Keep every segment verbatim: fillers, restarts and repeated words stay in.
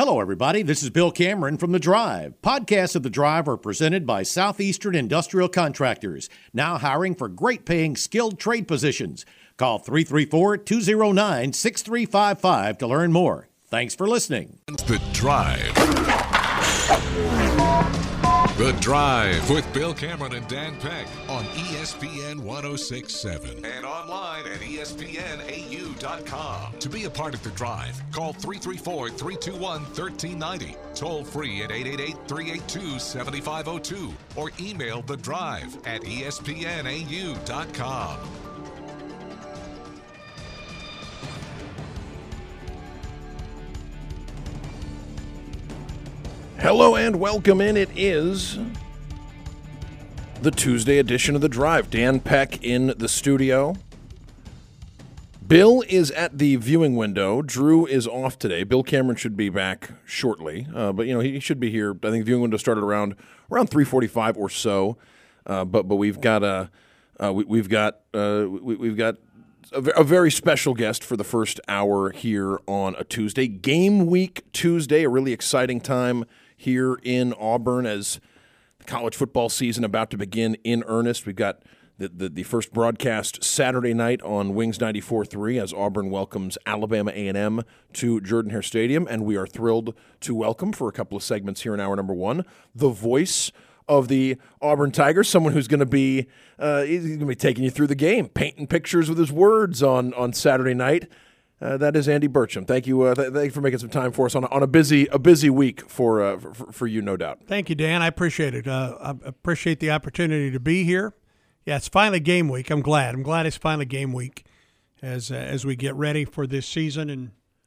Hello, everybody. This is Bill Cameron from The Drive. Podcasts of The Drive are presented by Southeastern Industrial Contractors, now hiring for great-paying skilled trade positions. Call three three four, two zero nine, six three five five to learn more. Thanks for listening. The Drive. The Drive with Bill Cameron and Dan Peck on E S P N one oh six point seven and online at E S P N A U dot com. To be a part of The Drive, call three three four, three two one, one three nine zero, toll free at eight eight eight, three eight two, seven five zero two, or email The Drive at E S P N A U dot com. Hello and welcome in. It is the Tuesday edition of The Drive. Dan Peck in the studio. Bill is at the viewing window. Drew is off today. Bill Cameron should be back shortly, uh, but you know he should be here. I think the viewing window started around around three forty-five or so. Uh, but but we've got a uh, we, we've got uh, we, we've got a, a very special guest for the first hour here on a Tuesday, Game Week Tuesday, a really exciting time here in Auburn as the college football season about to begin in earnest. We've got the, the, the first broadcast Saturday night on Wings ninety-four point three as Auburn welcomes Alabama A and M to Jordan-Hare Stadium, and we are thrilled to welcome for a couple of segments here in hour number one the voice of the Auburn Tigers, someone who's going to be uh, he's going to be taking you through the game, painting pictures with his words on, on Saturday night. Uh, that is Andy Burcham. Thank you. Uh, th- thank you for making some time for us on a, on a busy a busy week for, uh, for for you, no doubt. Thank you, Dan. I appreciate it. Uh, I appreciate the opportunity to be here. Yeah, it's finally game week. I'm glad. I'm glad it's finally game week as uh, as we get ready for this season. And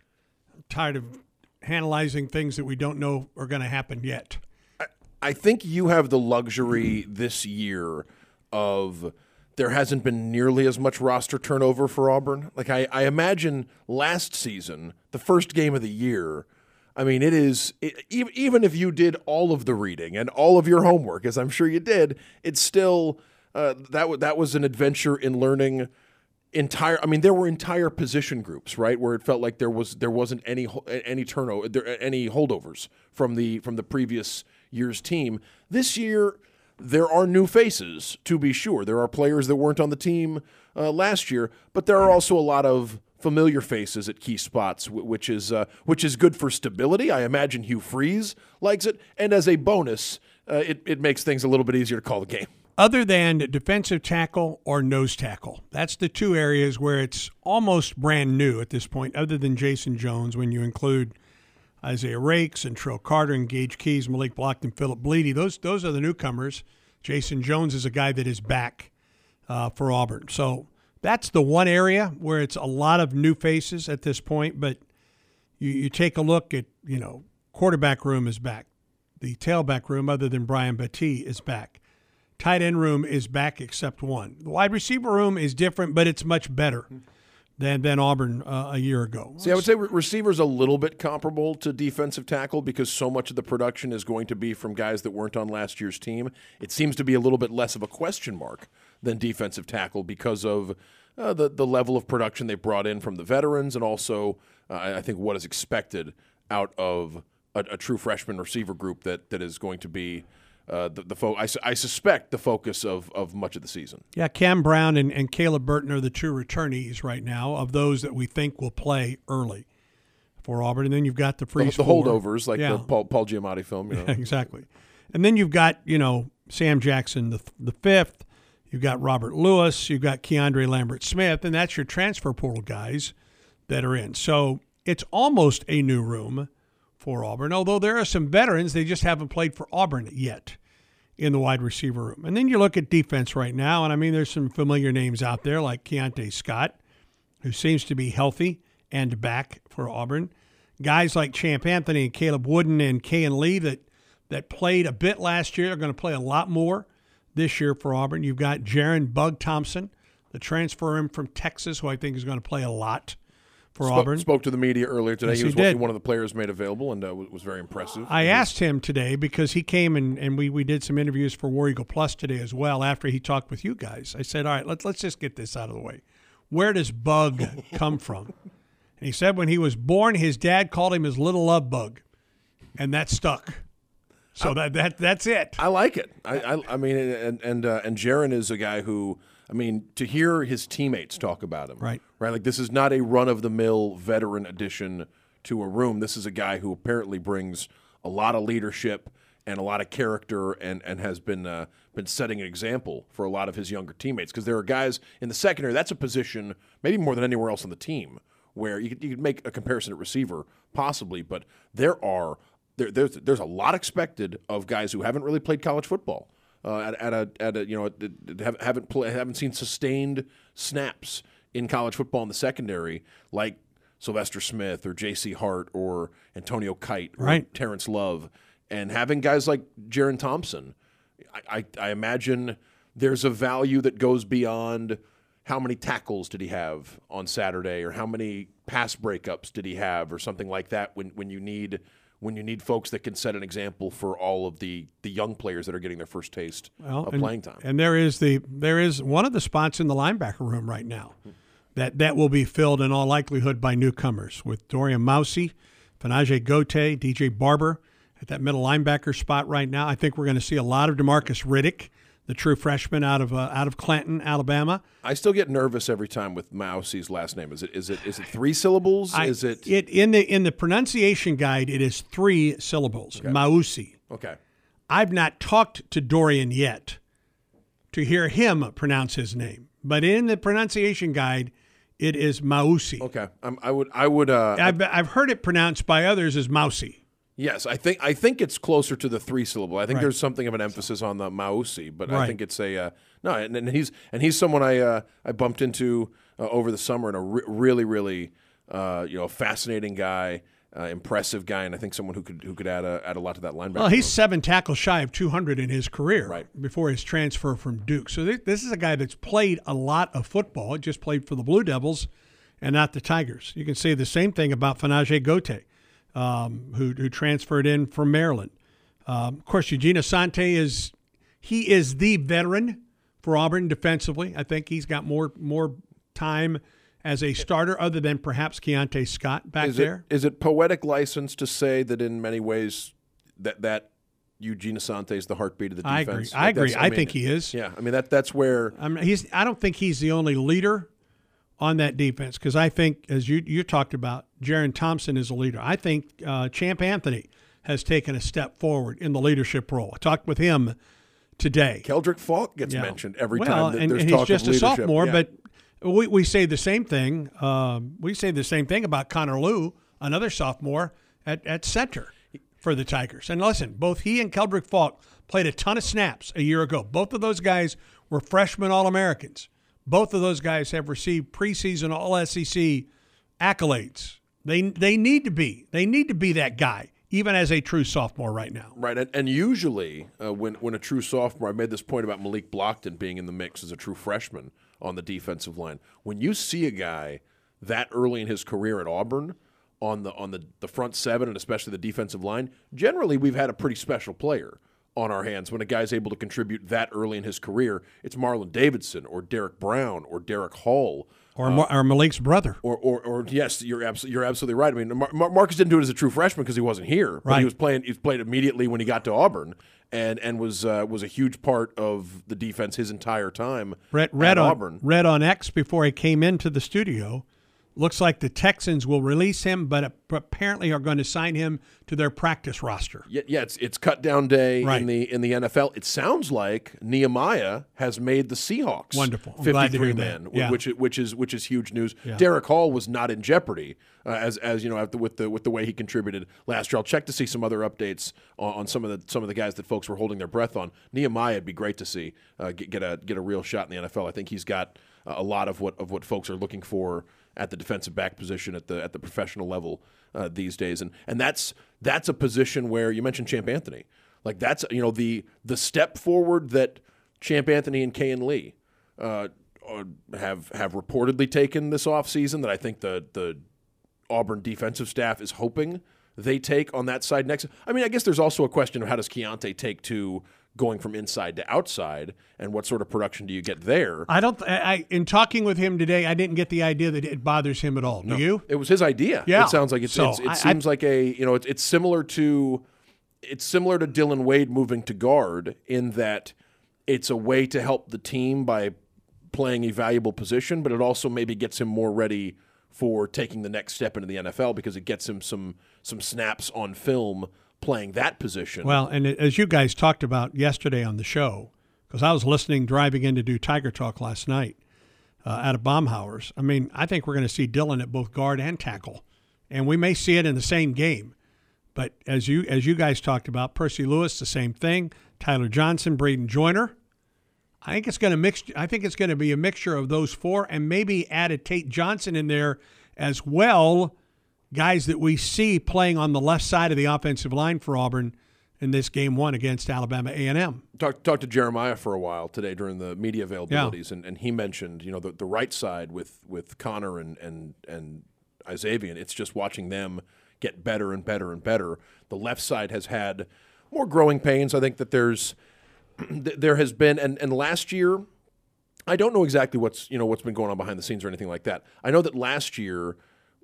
I'm tired of analyzing things that we don't know are going to happen yet. I, I think you have the luxury this year of. There hasn't been nearly as much roster turnover for Auburn. Like I, I imagine last season, the first game of the year, I mean, it is it, even if you did all of the reading and all of your homework, as I'm sure you did, it's still uh, that w- that was an adventure in learning entire. I mean, there were entire position groups, right, where it felt like there was there wasn't any any turnover, there, any holdovers from the from the previous year's team. This year. There are new faces, to be sure. There are players that weren't on the team uh, last year, but there are also a lot of familiar faces at key spots, which is uh, which is good for stability. I imagine Hugh Freeze likes it, and as a bonus, uh, it, it makes things a little bit easier to call the game. Other than defensive tackle or nose tackle, that's the two areas where it's almost brand new at this point, other than Jason Jones, when you include Isaiah Rakes and Trill Carter and Gage Keys, Malik Blockton, Philip Bleedy. Those those are the newcomers. Jason Jones is a guy that is back uh, for Auburn. So that's the one area where it's a lot of new faces at this point. But you, you take a look at, you know, quarterback room is back. The tailback room, other than Brian Battie, is back. Tight end room is back except one. The wide receiver room is different, but it's much better than than Auburn uh, a year ago. See, I would say re- receiver's a little bit comparable to defensive tackle because so much of the production is going to be from guys that weren't on last year's team. It seems to be a little bit less of a question mark than defensive tackle because of uh, the, the level of production they brought in from the veterans and also uh, I think what is expected out of a, a true freshman receiver group that, that is going to be Uh, the, the fo- I, su- I suspect the focus of, of much of the season. Yeah, Cam Brown and, and Caleb Burton are the two returnees right now of those that we think will play early for Auburn. And then you've got the freeze The, the holdovers, like yeah. the Paul, Paul Giamatti film. You know. Yeah, exactly. And then you've got, you know, Sam Jackson the the fifth. You've got Robert Lewis. You've got Keandre Lambert-Smith. And that's your transfer portal guys that are in. So it's almost a new room for Auburn, although there are some veterans, they just haven't played for Auburn yet in the wide receiver room. And then you look at defense right now, and I mean, there's some familiar names out there like Keontae Scott, who seems to be healthy and back for Auburn. Guys like Champ Anthony and Caleb Wooden and Kayan Lee that, that played a bit last year are going to play a lot more this year for Auburn. You've got Jaron Bug Thompson, the transfer in from Texas, who I think is going to play a lot for spoke, Auburn. Spoke to the media earlier today. Yes, he was he did. one of the players made available and uh, was very impressive. I asked him today because he came and, and we, we did some interviews for War Eagle Plus today as well after he talked with you guys. I said, all right, let's, let's just get this out of the way. Where does Bug come from? And he said when he was born, his dad called him his little love bug and that stuck. So that that that's it. I like it. I I, I mean, and and uh, and Jaron is a guy who, I mean, to hear his teammates talk about him, Right. right? Like this is not a run-of-the-mill veteran addition to a room. This is a guy who apparently brings a lot of leadership and a lot of character, and and has been uh, been setting an example for a lot of his younger teammates. Because there are guys in the secondary. That's a position maybe more than anywhere else on the team where you could, you could make a comparison at receiver possibly, but there are there there's there's a lot expected of guys who haven't really played college football uh, at, at a at a you know at, haven't play, haven't seen sustained snaps in college football in the secondary like Sylvester Smith or J C Hart or Antonio Kite or right. Terrence Love, and having guys like Jaron Thompson, I, I, I imagine there's a value that goes beyond how many tackles did he have on Saturday or how many pass breakups did he have or something like that when, when you need when you need folks that can set an example for all of the, the young players that are getting their first taste well, of and, playing time. And there is the there is one of the spots in the linebacker room right now that, that will be filled in all likelihood by newcomers with Dorian Mausey, Fanaje Gote, D J Barber at that middle linebacker spot right now. I think we're going to see a lot of DeMarcus Riddick, the true freshman out of uh, out of Clanton, Alabama. I still get nervous every time with Mausey's last name. Is it is it is it three syllables? I, is it, it in the in the pronunciation guide? It is three syllables. Okay. Mausey. Okay. I've not talked to Dorian yet to hear him pronounce his name, but in the pronunciation guide, it is Mausey. Okay. Um, I would I would uh, I've I've heard it pronounced by others as Mousy. Yes, I think I think it's closer to the three syllable. I think Right. there's something of an emphasis on the Mausey, but I Right. think it's a uh, no. And, and he's and he's someone I uh, I bumped into uh, over the summer, and a re- really really uh, you know fascinating guy, uh, impressive guy, and I think someone who could who could add a add a lot to that linebacker. Well, he's room. seven tackles shy of two hundred in his career Right. before his transfer from Duke. So th- this is a guy that's played a lot of football. Just played for the Blue Devils and not the Tigers. You can say the same thing about Fanaje Gote. Um, who, who transferred in from Maryland. Um, of course, Eugene Asante is he is the veteran for Auburn defensively. I think he's got more more time as a starter, other than perhaps Keontae Scott back is there. It, is it poetic license to say that in many ways that that Eugene Asante is the heartbeat of the I agree. defense? I Like, agree. that's- I, mean, think he is. Yeah, I mean that that's where I mean, he's. I don't think he's the only leader on that defense, because I think, as you you talked about, Jaron Thompson is a leader. I think uh, Champ Anthony has taken a step forward in the leadership role. I talked with him today. Keldrick Falk gets Yeah. mentioned every well, time that and, there's and talk he's just of a leadership. sophomore, Yeah. but we, we say the same thing. Um, we say the same thing about Connor Liu, another sophomore at, at center for the Tigers. And listen, both he and Keldrick Falk played a ton of snaps a year ago. Both of those guys were freshman All-Americans. Both of those guys have received preseason All S E C accolades. They they need to be. They need to be that guy, even as a true sophomore right now. Right, and, and usually uh, when when a true sophomore, I made this point about Malik Blockton being in the mix as a true freshman on the defensive line. When you see a guy that early in his career at Auburn on the on the, the front seven and especially the defensive line, generally we've had a pretty special player on our hands when a guy's able to contribute that early in his career. It's Marlon Davidson or Derek Brown or Derek Hall. Or, uh, or Malik's brother. Or, or, or yes, you're absolutely you're absolutely right. I mean, Mar- Marcus didn't do it as a true freshman because he wasn't here. But right. He was playing. He was played immediately when he got to Auburn, and and was uh, was a huge part of the defense his entire time Read, read at on, Auburn. Read on X before he came into the studio. Looks like the Texans will release him, but apparently are going to sign him to their practice roster. Yeah, yeah, it's it's cut down day Right. in the in the N F L. It sounds like Nehemiah has made the Seahawks Wonderful. I'm glad to hear fifty-three that. man, Yeah. which which is which is huge news. Yeah. Derek Hall was not in jeopardy uh, as as you know after, with the with the way he contributed last year. I'll check to see some other updates on, on some of the some of the guys that folks were holding their breath on. Nehemiah would be great to see uh, get, get a get a real shot in the N F L. I think he's got uh, a lot of what of what folks are looking for at the defensive back position at the at the professional level uh, these days, and and that's that's a position where you mentioned Champ Anthony, like that's you know the the step forward that Champ Anthony and Kayin Lee uh, have have reportedly taken this offseason that I think the the Auburn defensive staff is hoping they take on that side next. I mean, I guess there's also a question of how does Keontae take to going from inside to outside, and what sort of production do you get there? I don't. I, I in talking with him today, I didn't get the idea that it bothers him at all. Do no, you? It was his idea. Yeah. It sounds like it's, so it's it I, seems I, like a you know it's, it's similar to it's similar to Dylan Wade moving to guard in that it's a way to help the team by playing a valuable position, but it also maybe gets him more ready for taking the next step into the N F L because it gets him some some snaps on film playing that position. Well, and as you guys talked about yesterday on the show, because I was listening driving in to do Tiger Talk last night uh, out of Baumhauer's. I mean, I think we're going to see Dylan at both guard and tackle, and we may see it in the same game. But as you as you guys talked about, Percy Lewis, the same thing. Tyler Johnson, Braden Joyner. I think it's going to mix. I think it's going to be a mixture of those four, and maybe add a Tate Johnson in there as well. Guys that we see playing on the left side of the offensive line for Auburn in this game one against Alabama A and M. Talked talked to Jeremiah for a while today during the media availabilities, yeah. and, and he mentioned you know the, the right side with with Connor and and and Isavian. It's just watching them get better and better and better. The left side has had more growing pains. I think that there's there has been, and, and last year, I don't know exactly what's you know what's been going on behind the scenes or anything like that. I know that last year,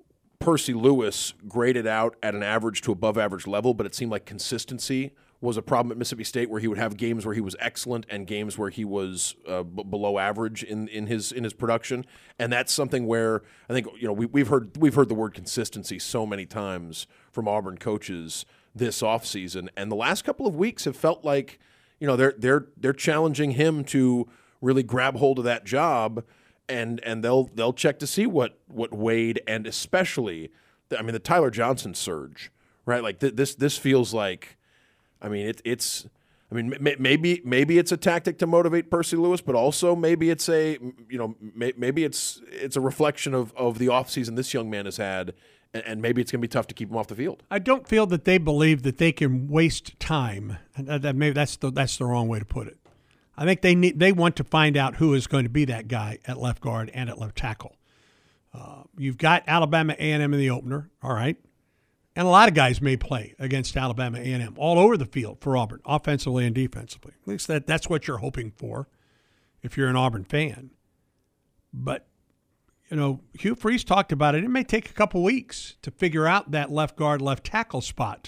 Percy Lewis graded out at an average to above average level, but it seemed like consistency was a problem at Mississippi State, where he would have games where he was excellent and games where he was uh, b- below average in, in his in his production. And that's something where I think you know we, we've heard we've heard the word consistency so many times from Auburn coaches this offseason, and the last couple of weeks have felt like you know they're they're they're challenging him to really grab hold of that job. And and they'll they'll check to see what, what Wade and especially, the, I mean, the Tyler Johnson surge, right? Like th- this this feels like, I mean, it, it's, I mean, m- maybe maybe it's a tactic to motivate Percy Lewis, but also maybe it's a, you know, may- maybe it's it's a reflection of, of the offseason this young man has had, and, and maybe it's going to be tough to keep him off the field. I don't feel that they believe that they can waste time. And that maybe that's the that's the wrong way to put it. I think they need they want to find out who is going to be that guy at left guard and at left tackle. Uh, you've got Alabama A and M in the opener, all right, and a lot of guys may play against Alabama A and M all over the field for Auburn, offensively and defensively. At least that that's what you're hoping for if you're an Auburn fan. But you know, Hugh Freeze talked about it. It may take a couple weeks to figure out that left guard, left tackle spot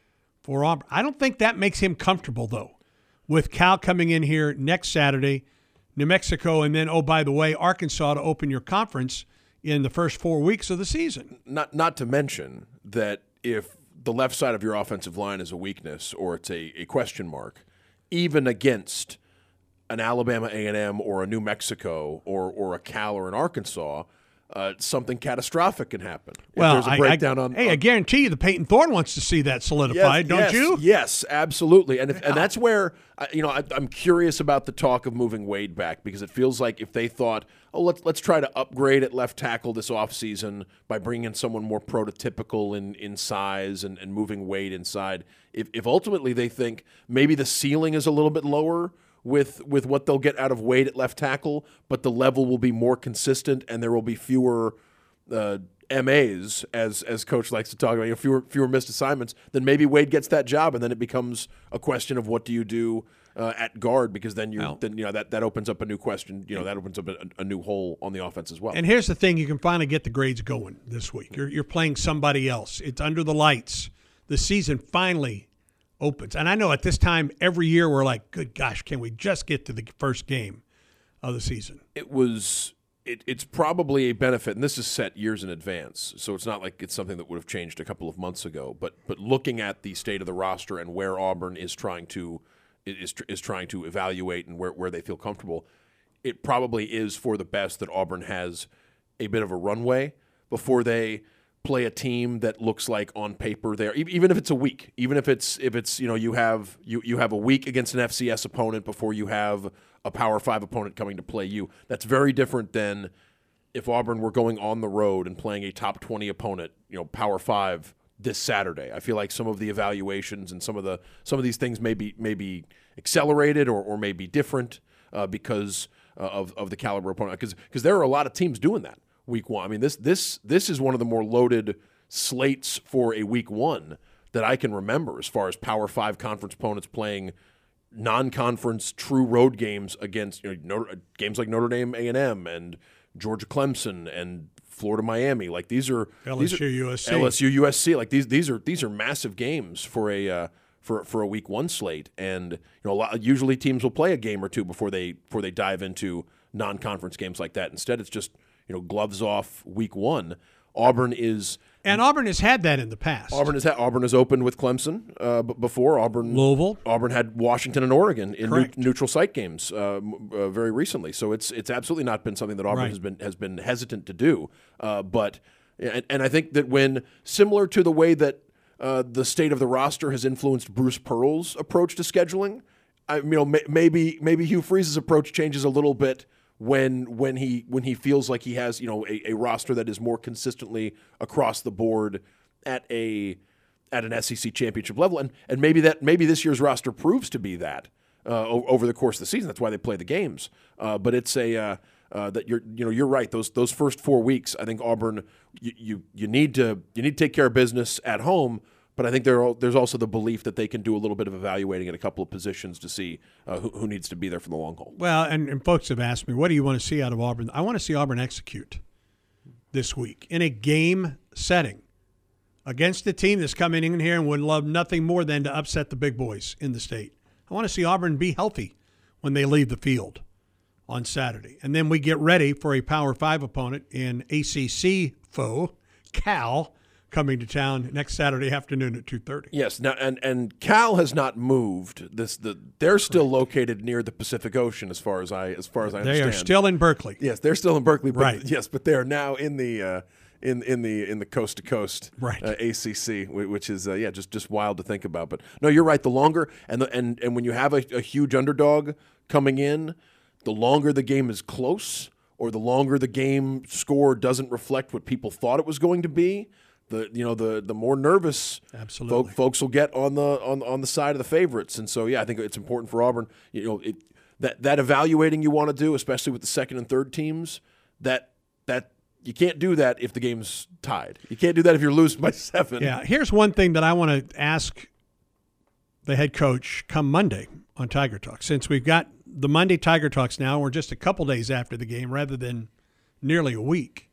for Auburn. I don't think that makes him comfortable though. With Cal coming in here next Saturday, New Mexico, and then, oh, by the way, Arkansas to open your conference in the first four weeks of the season. Not not to mention that if the left side of your offensive line is a weakness or it's a, a question mark, even against an Alabama A and M or a New Mexico or or a Cal or an Arkansas, uh, something catastrophic can happen. If Well, there's a I- breakdown I, on. hey, on, I guarantee you the Peyton Thorne wants to see that solidified, yes, don't yes, you? Yes, absolutely. And if, and that's where I- you know I, I'm curious about the talk of moving Wade back, because it feels like if they thought, oh, let's let's try to upgrade at left tackle this offseason by bringing in someone more prototypical in, in size and, and moving Wade inside. If if ultimately they think maybe the ceiling is a little bit lower with with what they'll get out of Wade at left tackle, but the level will be more consistent and there will be fewer uh, M As, as as Coach likes to talk about, you know, fewer fewer missed assignments, then maybe Wade gets that job, and then it becomes a question of what do you do uh, at guard, because then you Well, then you know that, that opens up a new question, you know that opens up a, a new hole on the offense as well. And here's the thing, you can finally get the grades going this week. You're, you're playing somebody else. It's under the lights. The season finally opens. And I know at this time every year we're like, good gosh, can we just get to the first game of the season? It was it, it's probably a benefit, and this is set years in advance, so it's not like it's something that would have changed a couple of months ago. But but looking at the state of the roster and where Auburn is trying to is is trying to evaluate and where, where they feel comfortable, it probably is for the best that Auburn has a bit of a runway before they play a team that looks like on paper there, even if it's a week, even if it's if it's you know you have you you have a week against an F C S opponent before you have a Power Five opponent coming to play you. That's very different than if Auburn were going on the road and playing a top twenty opponent, you know, Power Five this Saturday. I feel like some of the evaluations and some of the some of these things may be may be accelerated or or may be different uh, because uh, of of the caliber opponent. Because because there are a lot of teams doing that week one. I mean, this this this is one of the more loaded slates for a week one that I can remember, as far as Power Five conference opponents playing non-conference true road games against you know, Notre, games like Notre Dame A and M and Georgia Clemson and Florida Miami. Like these are L S U these are, U S C. L S U U S C. Like these these are these are massive games for a uh, for for a week one slate. And you know, a lot, usually teams will play a game or two before they before they dive into non-conference games like that. Instead, it's just you know gloves off week one. Auburn is and Auburn has had that in the past. Auburn has had, Auburn has opened with Clemson uh, b- before. Auburn Louisville. Auburn had Washington and Oregon in Correct. neu- neutral site games uh, m- uh, very recently. So it's it's absolutely not been something that Auburn Right. has been has been hesitant to do. Uh, but and, and I think that when similar to the way that uh, the state of the roster has influenced Bruce Pearl's approach to scheduling, I, you know may, maybe maybe Hugh Freeze's approach changes a little bit when when he when he feels like he has you know a, a roster that is more consistently across the board at a at an S E C championship level, and and maybe that maybe this year's roster proves to be that uh, o- over the course of the season. That's why they play the games. Uh, but it's a uh, uh, that you're you know you're right. Those those first four weeks, I think Auburn you, you you need to you need to take care of business at home. But I think there are, there's also the belief that they can do a little bit of evaluating at a couple of positions to see uh, who, who needs to be there for the long haul. Well, and, and folks have asked me, what do you want to see out of Auburn? I want to see Auburn execute this week in a game setting against a team that's coming in here and would love nothing more than to upset the big boys in the state. I want to see Auburn be healthy when they leave the field on Saturday. And then we get ready for a Power Five opponent in A C C foe, Cal, coming to town next Saturday afternoon at two thirty. Yes, now and, and Cal has not moved. This the they're still located near the Pacific Ocean as far as I as far as I understand. They are still in Berkeley. Yes, they're still in Berkeley, but Right. yes, but they are now in the uh, in in the in the coast to coast Right. uh, A C C, wh- which is uh, yeah, just just wild to think about. But no, you're right. The longer and the, and and when you have a, a huge underdog coming in, the longer the game is close, or the longer the game score doesn't reflect what people thought it was going to be. The you know the the more nervous Absolutely. folk, folks will get on the on on the side of the favorites, and so yeah, I think it's important for Auburn. You know it, that that evaluating you want to do, especially with the second and third teams. That that you can't do that if the game's tied. You can't do that if you're losing by seven. Yeah, here's one thing that I want to ask the head coach come Monday on Tiger Talk. Since we've got the Monday Tiger Talks now, we're just a couple days after the game rather than nearly a week.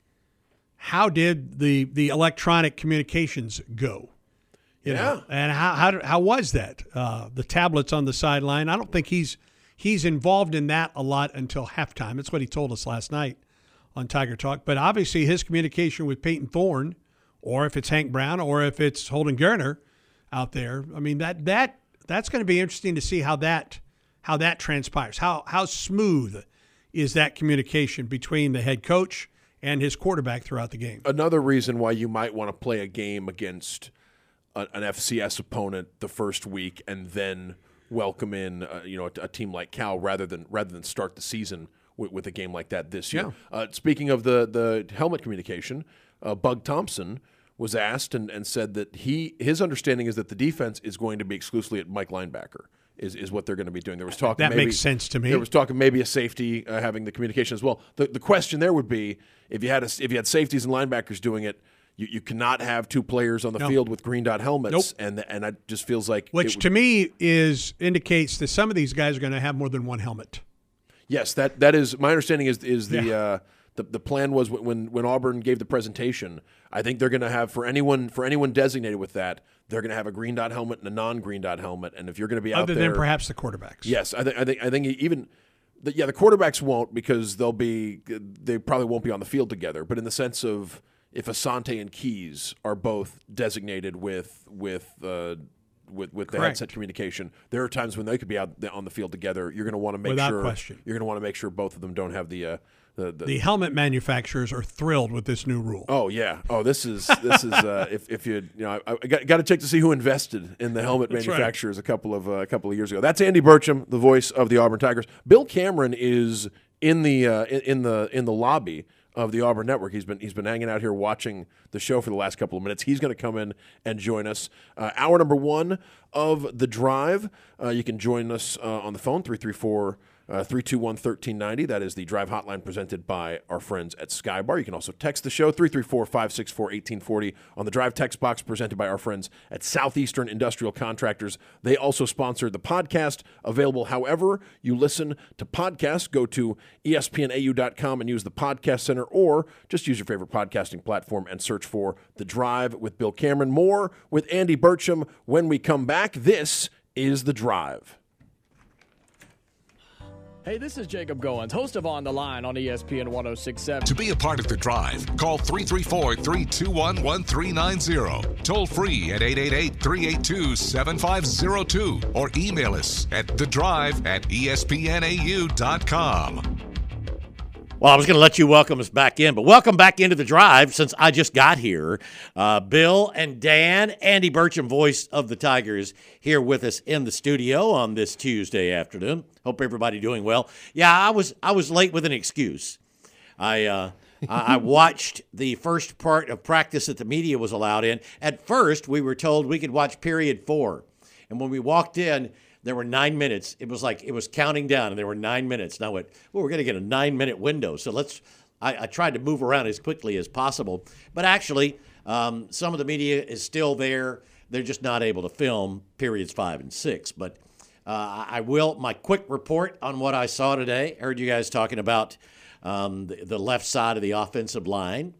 How did the the electronic communications go? You Yeah. know, and how how how was that? Uh, the tablets on the sideline. I don't think he's he's involved in that a lot until halftime. That's what he told us last night on Tiger Talk. But obviously, his communication with Peyton Thorne, or if it's Hank Brown, or if it's Holden Geriner out there. I mean that that that's going to be interesting to see how that how that transpires. How how smooth is that communication between the head coach and his quarterback throughout the game? Another reason why you might want to play a game against a, an F C S opponent the first week and then welcome in uh, you know a, a team like Cal rather than rather than start the season with, with a game like that this year. Yeah. Uh, speaking of the the helmet communication, uh, Bug Thompson was asked and, and said that he his understanding is that the defense is going to be exclusively at Mike linebacker. Is, is what they're going to be doing. There was talk That maybe, makes sense to me. There was talk of maybe a safety uh, having the communication as well. The the question there would be if you had a, if you had safeties and linebackers doing it, you, you cannot have two players on the No. field with green dot helmets, Nope. and and it just feels like it Which would- to me is indicates that some of these guys are going to have more than one helmet. yes, that that is my understanding. Is is the Yeah. uh, the the plan was when when Auburn gave the presentation. I think they're going to have for anyone for anyone designated with that, they're going to have a green dot helmet and a non green dot helmet. And if you're going to be out Other there, than perhaps the quarterbacks. yes, I think I think I think even the, yeah the quarterbacks won't because they'll be they probably won't be on the field together. But in the sense of if Asante and Keys are both designated with with uh, with with the Correct. headset communication, there are times when they could be out th- on the field together. You're going to want to make Without sure question. you're going to want to make sure both of them don't have the uh, the, the The helmet manufacturers are thrilled with this new rule. Oh yeah. Oh, this is this is uh, if if you you know I, I got, got to check to see who invested in the helmet That's right. manufacturers a couple of uh, a couple of years ago. That's Andy Burcham, the voice of the Auburn Tigers. Bill Cameron is in the uh, in, in the in the lobby of the Auburn Network. He's been he's been hanging out here watching the show for the last couple of minutes. He's going to come in and join us. Uh, hour number one of the drive. Uh, you can join us uh, on the phone three three four. Uh, three two one, one three nine zero. That is the drive hotline presented by our friends at Skybar. You can also text the show, three three four, five six four, one eight four zero on the drive text box presented by our friends at Southeastern Industrial Contractors. They also sponsor the podcast, available however you listen to podcasts. Go to E S P N A U dot com and use the podcast center, or just use your favorite podcasting platform and search for The Drive with Bill Cameron. More with Andy Burcham when we come back. This is The Drive. Hey, this is Jacob Goins, host of On the Line on E S P N one oh six point seven. To be a part of The Drive, call three three four, three two one, one three nine zero. Toll free at eight eight eight, three eight two, seven five zero two. Or email us at thedrive at E S P N A U dot com. Well, I was going to let you welcome us back in, but welcome back into The Drive since I just got here. Uh, Bill and Dan, Andy Burcham, voice of the Tigers, here with us in the studio on this Tuesday afternoon. Hope everybody doing well. Yeah, I was I was late with an excuse. I uh, I watched the first part of practice that the media was allowed in. At first, we were told we could watch period four, and when we walked in, there were nine minutes. It was like it was counting down, and there were nine minutes. And I went, well, we're going to get a nine-minute window. So let's I, I tried to move around as quickly as possible. But actually, um, some of the media is still there. They're just not able to film periods five and six. But uh, I will, my quick report on what I saw today. I heard you guys talking about um, the, the left side of the offensive line.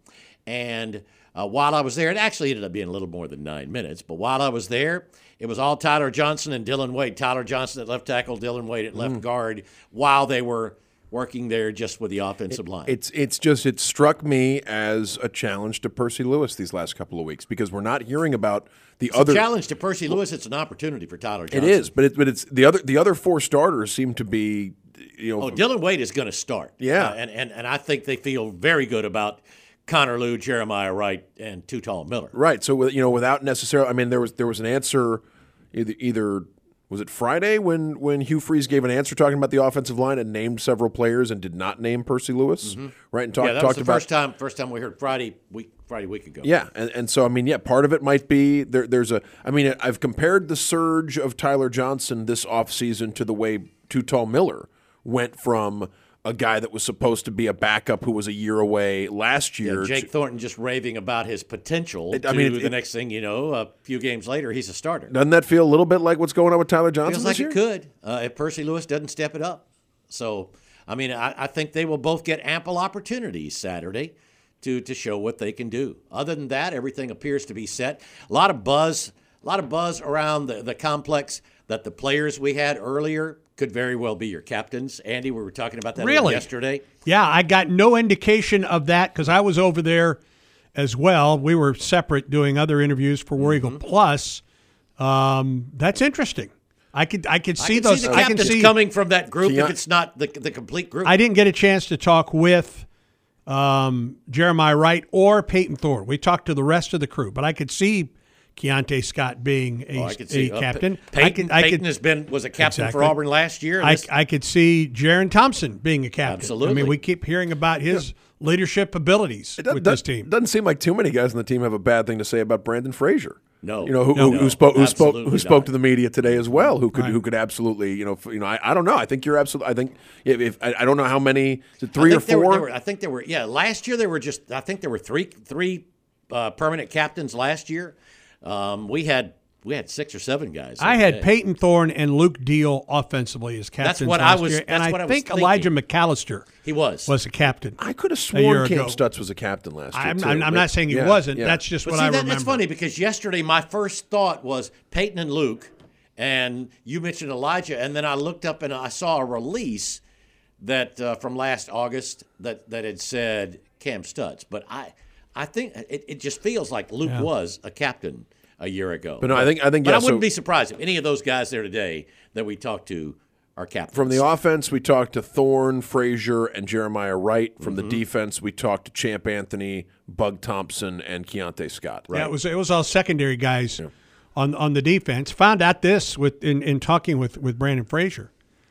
And uh, while I was there, it actually ended up being a little more than nine minutes. But while I was there, it was all Tyler Johnson and Dylan Wade. Tyler Johnson at left tackle, Dylan Wade at left mm. guard, while they were working there just with the offensive it, line. It's it's just it struck me as a challenge to Percy Lewis these last couple of weeks, because we're not hearing about the it's other a challenge to Percy Lewis. It's an opportunity for Tyler Johnson. It is, but it, but it's the other the other four starters seem to be, you know. Oh, Dylan Wade is going to start. Yeah, uh, and, and and I think they feel very good about Connor Lew, Jeremiah Wright, and Too Tall Miller. Right. So you know, without necessarily, I mean, there was there was an answer. Either, either was it Friday when, when Hugh Freeze gave an answer talking about the offensive line and named several players and did not name Percy Lewis, mm-hmm. right? And talk, yeah, that talked was the about, first time. First time we heard Friday week Friday week ago. Yeah, and, and so I mean, yeah, part of it might be there. There's a. I mean, I've compared the surge of Tyler Johnson this offseason to the way Too Tall Miller went from a guy that was supposed to be a backup who was a year away last year. Yeah, Jake Thornton just raving about his potential. It, to I mean, it, the it, next thing you know, a few games later, he's a starter. Doesn't that feel a little bit like what's going on with Tyler Johnson Feels this like year? it could uh, if Percy Lewis doesn't step it up. So, I mean, I, I think they will both get ample opportunities Saturday to to show what they can do. Other than that, everything appears to be set. A lot of buzz, a lot of buzz around the, the complex that the players we had earlier could very well be your captains. Andy, we were talking about that really? yesterday. Yeah, I got no indication of that because I was over there as well. We were separate doing other interviews for War Eagle mm-hmm. Plus. Um, that's interesting. I could I could see I can those. See the I can captains see coming from that group Keon, if it's not the the complete group. I didn't get a chance to talk with um, Jeremiah Wright or Peyton Thorne. We talked to the rest of the crew, but I could see Keontae Scott being a, oh, I could see. a captain. Uh, Peyton, I could, I Peyton could, has been was a captain exactly. for Auburn last year. I, this, I could see Jaron Thompson being a captain. Absolutely. I mean, we keep hearing about his yeah. leadership abilities it does, with does, this team. Doesn't seem like too many guys on the team have a bad thing to say about Brandon Frazier. No, you know who, no, who, no, who spoke who spoke who spoke not. to the media today as well. Who could right. who could absolutely you know you know I, I don't know. I think you're absolutely. I think if, if I, I don't know how many is it three or four. There were, there were, I think there were yeah. Last year there were just I think there were three three uh, permanent captains last year. Um, we had. We had six or seven guys. I had day. Peyton Thorne and Luke Deal offensively as captains. That's what last I was. year, That's and what I, I think was Elijah McAllister he was was a captain. I could have a sworn year Cam ago. Stutz was a captain last year. I'm, too, I'm, I'm but, not saying he yeah, wasn't. Yeah. That's just but what see, I that, remember. It's funny because yesterday my first thought was Peyton and Luke, and you mentioned Elijah, and then I looked up and I saw a release that uh, from last August that, that had said Cam Stutz. But I, I think it, it just feels like Luke Yeah. was a captain a year ago. But no, I think I think But yeah, I wouldn't so be surprised if any of those guys there today that we talked to are captains. from the offense, we talked to Thorne, Frazier, and Jeremiah Wright. From Mm-hmm. the defense, we talked to Champ Anthony, Bug Thompson, and Keontae Scott. Yeah, it was it was all secondary guys yeah. on on the defense. Found out this with in, in talking with, with Brandon Frazier.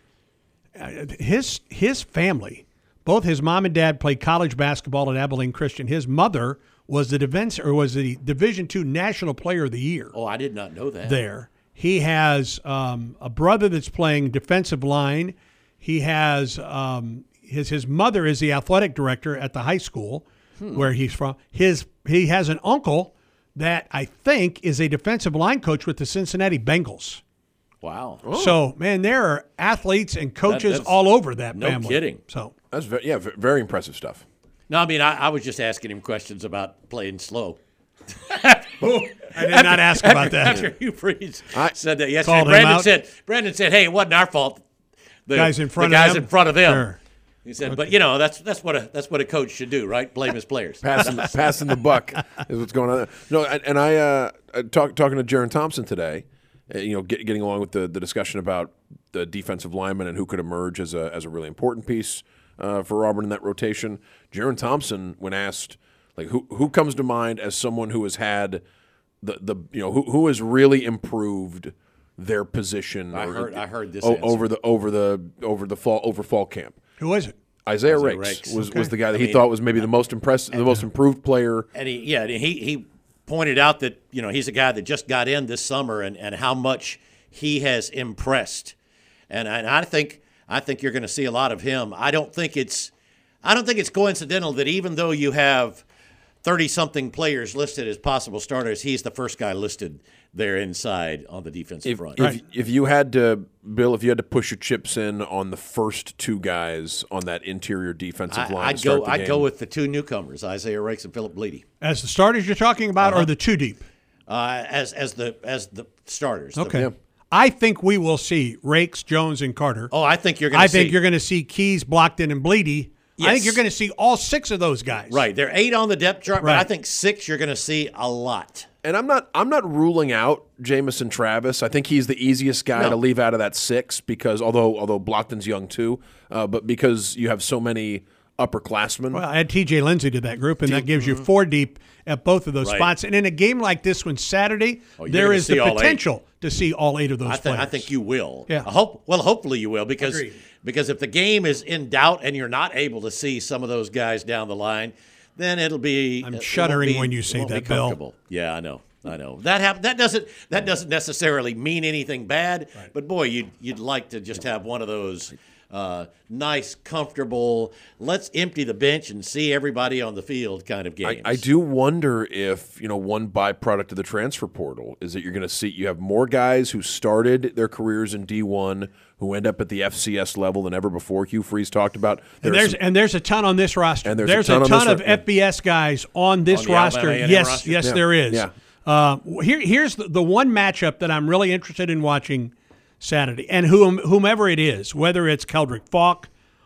Uh, his his family, both his mom and dad played college basketball at Abilene Christian. His mother was the defense or was the Division two National Player of the Year. Oh, I did not know that. There, he has um, a brother that's playing defensive line. He has um, his his mother is the athletic director at the high school hmm. where he's from. His he has an uncle that I think is a defensive line coach with the Cincinnati Bengals. Wow. Oh. So, man, there are athletes and coaches that, all over that no family. No kidding. So that's very, yeah, very impressive stuff. No, I mean, I, I was just asking him questions about playing slow. I did not ask about that. After Hugh Freeze I said that yesterday, called him Brandon out. said, Brandon said, hey, it wasn't our fault. The guys in front the of guys them? in front of them. Sure. He said, but, you know, that's that's what a that's what a coach should do, right? Blame his players. Passing, passing the buck is what's going on there. No, and, and I uh, talk, talking to Jaron Thompson today, uh, you know, get, getting along with the, the discussion about the defensive lineman and who could emerge as a as a really important piece uh, for Auburn in that rotation. Jaron Thompson, when asked, like, who who comes to mind as someone who has had the, the you know, who who has really improved their position I or, heard I heard this o- answer. over the over the over the fall over fall camp. Who is it? Isaiah, Isaiah Rakes, Rakes. was, Okay. was the guy that I he mean, thought was maybe the most impressive, the most improved player. And he, yeah, he he pointed out that, you know, he's a guy that just got in this summer and, and how much he has impressed. And, and I think I think you're going to see a lot of him. I don't think it's I don't think it's coincidental that even though you have thirty-something players listed as possible starters, he's the first guy listed there inside on the defensive If, front. if, if you had to, Bill, if you had to push your chips in on the first two guys on that interior defensive I, line, I'd to start go the I'd game, go with the two newcomers, Isaiah Rakes and Philip Bleedy, As the starters you're talking about, Uh-huh. or the two deep? uh, as as the as the starters. The- Okay. I think we will see Rakes, Jones, and Carter. oh, I think you're going to I see. think you're going to see Keys, Blockton, and Bleedy. I think Yes. you're going to see all six of those guys. Right, they're eight on the depth chart, but Right. I think six you're going to see a lot. and I'm not, I'm not ruling out Jamison Travis. I think he's the easiest guy No. to leave out of that six because although although Blockton's young too, uh, but because you have so many upperclassmen. Well, add T J Lindsey to that group, and that gives you four deep at both of those Right. spots. And in a game like this one Saturday, Oh, you're there gonna is see the all eight. potential to see all eight of those I think players. I think you will. Yeah. I hope well, hopefully you will because Agreed. because if the game is in doubt and you're not able to see some of those guys down the line, then it'll be. I'm it won't shuddering be- when you it say won't be that, Bill. comfortable. Yeah, I know. I know that hap- that doesn't that doesn't necessarily mean anything bad, but boy, you'd you'd like to just have one of those uh, nice, comfortable. Let's empty the bench and see everybody on the field kind of games. I, I do wonder if, you know, one byproduct of the transfer portal is that you're going to see you have more guys who started their careers in D one who end up at the F C S level than ever before. Hugh Freeze talked about. And There are there's some- and there's a ton on this roster. And there's a a ton ton, on this of ro- yeah. F B S guys on this On the roster. Alabama A and M Yes, roster? yes, Yeah. there is. Yeah. Uh, here, here's the, the one matchup that I'm really interested in watching Saturday, and whom, whomever it is, whether it's Keldrick Falk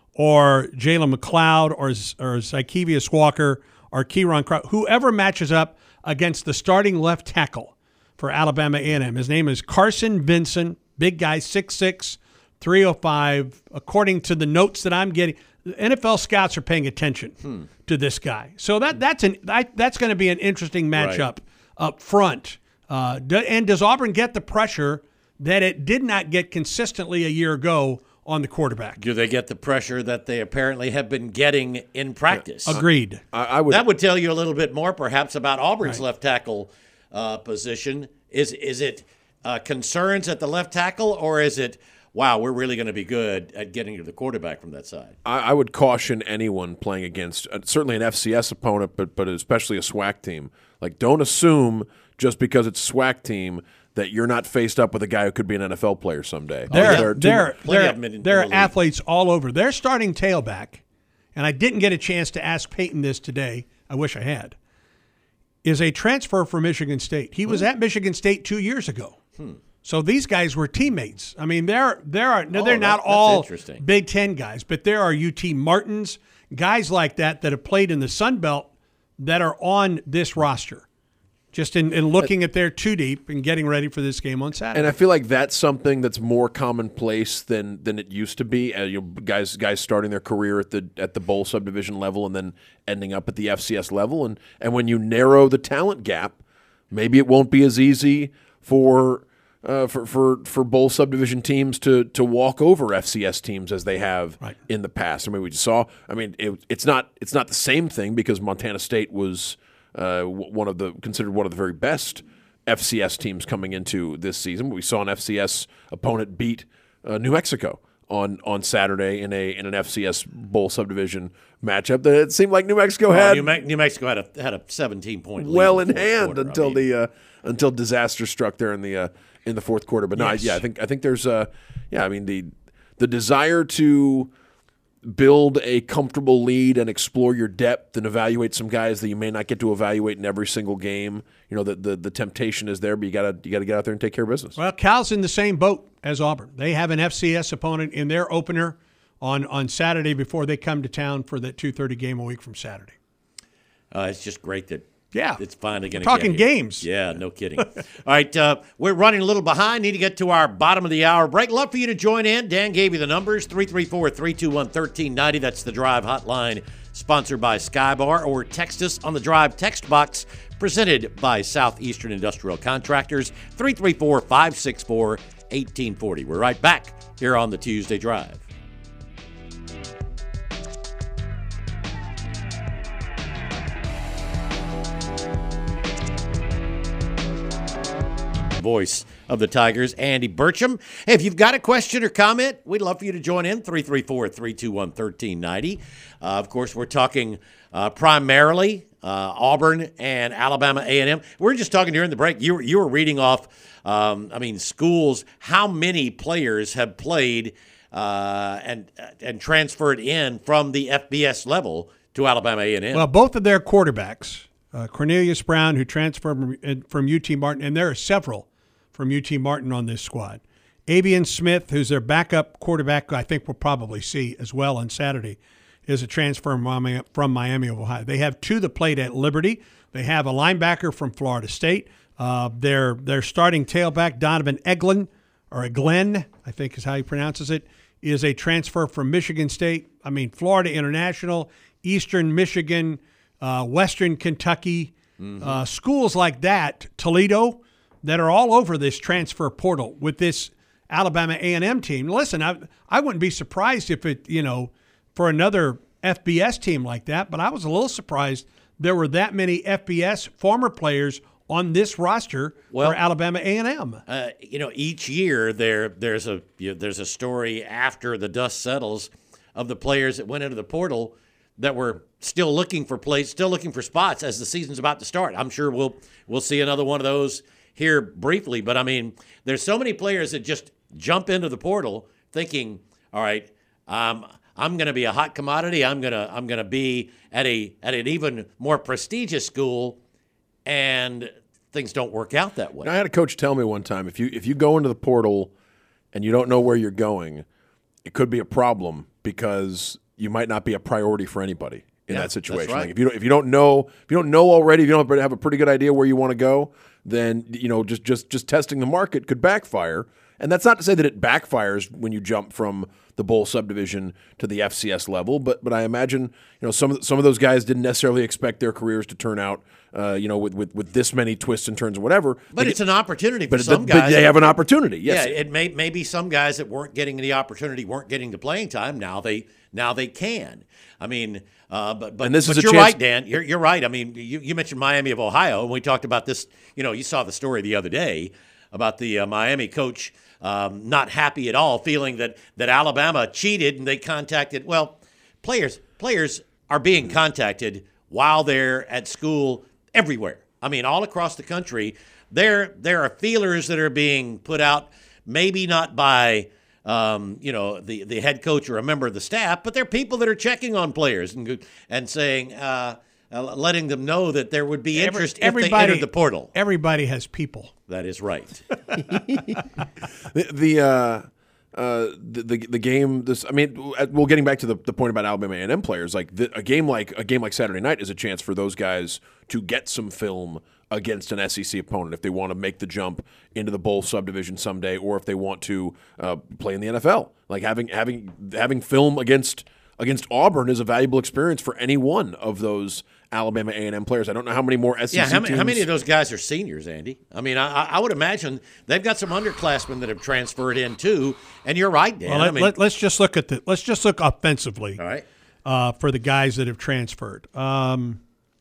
or Jalen McLeod or or Zykevius Walker or Kieran Crow, whoever matches up against the starting left tackle for Alabama A and M. His name is Carson Vinson, big guy, six six, three oh five. According to the notes that I'm getting, the N F L scouts are paying attention Hmm. to this guy. So that that's an that, that's going to be an interesting matchup up front. Uh, do, and does Auburn get the pressure that it did not get consistently a year ago on the quarterback? Do they get the pressure that they apparently have been getting in practice? Agreed. I, I would. That would tell you a little bit more, perhaps, about Auburn's left tackle uh, position. Is is it uh, concerns at the left tackle, or is it, wow, we're really going to be good at getting to the quarterback from that side? I, I would caution anyone playing against uh, certainly an F C S opponent, but but especially a SWAC team. Like, don't assume just because it's a SWAC team that you're not faced up with a guy who could be an N F L player someday. There, yeah. There are too- there, plenty there, of them in- in there the are league. athletes all over. They're starting tailback, and I didn't get a chance to ask Peyton this today. I wish I had. Is a transfer from Michigan State. He was at Michigan State two years ago. So these guys were teammates. I mean, there there are no, Oh, they're that- not that's all interesting. Big Ten guys, but there are U T Martins, guys like that that have played in the Sun Belt that are on this roster. Just in, in looking at their two deep and getting ready for this game on Saturday. And I feel like that's something that's more commonplace than than it used to be. Uh, you know, guys guys starting their career at the at the bowl subdivision level and then ending up at the F C S level. And and when you narrow the talent gap, maybe it won't be as easy for uh, for, for for bowl subdivision teams to to walk over F C S teams as they have Right. in the past. I mean, we just saw. I mean, it, it's not it's not the same thing because Montana State was. Uh, one of the considered one of the very best F C S teams coming into this season. We saw an F C S opponent beat uh, New Mexico on on Saturday in a in an F C S Bowl subdivision matchup that it seemed like New Mexico Oh, had New, Me- New Mexico had a had a seventeen point lead well in in the fourth hand quarter. until I mean, the uh, until disaster struck there in the uh, in the fourth quarter. But no, Yes. I, yeah, I think I think there's uh yeah, I mean the the desire to build a comfortable lead and explore your depth and evaluate some guys that you may not get to evaluate in every single game. You know, the the, the temptation is there, but you gotta you gotta get out there and take care of business. Well, Cal's in the same boat as Auburn. They have an F C S opponent in their opener on, on Saturday before they come to town for that two thirty game a week from Saturday. Uh, it's just great that Yeah. it's finally going to Talking get here. games. Yeah, no kidding. All right, uh, we're running a little behind. Need to get to our bottom of the hour break. Love for you to join in. Dan gave you the numbers, three three four, three two one, one three nine zero. That's the Drive hotline, sponsored by Skybar. Or text us on the Drive text box, presented by Southeastern Industrial Contractors, three three four, five six four, one eight four zero. We're right back here on the Tuesday Drive. Voice of the Tigers, Andy Burcham. Hey, if you've got a question or comment, we'd love for you to join in, three three four, three two one, one three nine zero. Uh, of course, we're talking uh, primarily uh, Auburn and Alabama A and M. We were just talking during the break. You were, you were reading off, um, I mean, schools, how many players have played uh, and, and transferred in from the F B S level to Alabama A and M. Well, both of their quarterbacks, uh, Cornelius Brown, who transferred from, from U T Martin, and there are several from U T Martin on this squad. Avian Smith, who's their backup quarterback, who I think we'll probably see as well on Saturday, is a transfer from Miami, from Miami of Ohio. They have two that played at Liberty. They have a linebacker from Florida State. Uh, their their starting tailback, Donovan Eglin, or Glenn, I think is how he pronounces it, is a transfer from Michigan State. I mean, Florida International, Eastern Michigan, uh, Western Kentucky, mm-hmm. uh, schools like that, Toledo, that are all over this transfer portal with this Alabama A and M team. Listen, I I wouldn't be surprised if it, you know, for another F B S team like that, but I was a little surprised there were that many F B S former players on this roster well, for Alabama A and M. Uh, you know, each year there there's a you know, there's a story after the dust settles of the players that went into the portal that were still looking for plays, still looking for spots as the season's about to start. I'm sure we'll we'll see another one of those here briefly, but I mean, there's so many players that just jump into the portal thinking, all right, um, I'm going to be a hot commodity. I'm going to I'm going to be at a at an even more prestigious school, and things don't work out that way. I had a coach tell me one time, if you if you go into the portal and you don't know where you're going, it could be a problem because you might not be a priority for anybody in Yeah, that situation. that's right. Like if you don't if you don't know if you don't know already, if you don't have a pretty good idea where you want to go, then you know just just just testing the market could backfire. And that's not to say that it backfires when you jump from the bowl subdivision to the F C S level, but but I imagine you know some of some of those guys didn't necessarily expect their careers to turn out uh, you know with, with, with this many twists and turns and whatever. But They it's get, an opportunity for but, some but guys. they have an opportunity. Yes, Yeah, it may maybe some guys that weren't getting the opportunity weren't getting the playing time. Now they now they can. I mean, uh, but but, And this but is a you're chance- right, Dan. You're you're right. I mean, you, you mentioned Miami of Ohio, and we talked about this. You know, you saw the story the other day about the uh, Miami coach um, not happy at all, feeling that that Alabama cheated, and they contacted. Well, players players are being contacted while they're at school everywhere. I mean, all across the country. There there are feelers that are being put out, maybe not by um, you know the, the head coach or a member of the staff, but there are people that are checking on players and and saying, uh, uh, letting them know that there would be interest Every, if they entered the portal. Everybody has people. That is right. the the, uh, uh, the the the game. This I mean, well, getting back to the, the point about Alabama A and M players, like the, a game like a game like Saturday night is a chance for those guys to get some film against an S E C opponent if they want to make the jump into the bowl subdivision someday, or if they want to uh, play in the N F L. Like having having having film against against Auburn is a valuable experience for any one of those Alabama A and M players. I don't know how many more S E C Yeah, how, teams. many- how many of those guys are seniors, Andy? I mean, I, I would imagine they've got some underclassmen that have transferred in too. And you're right, Dan. Well, I let, mean, let, let's just look at the let's just look offensively all right. uh, for the guys that have transferred. Um,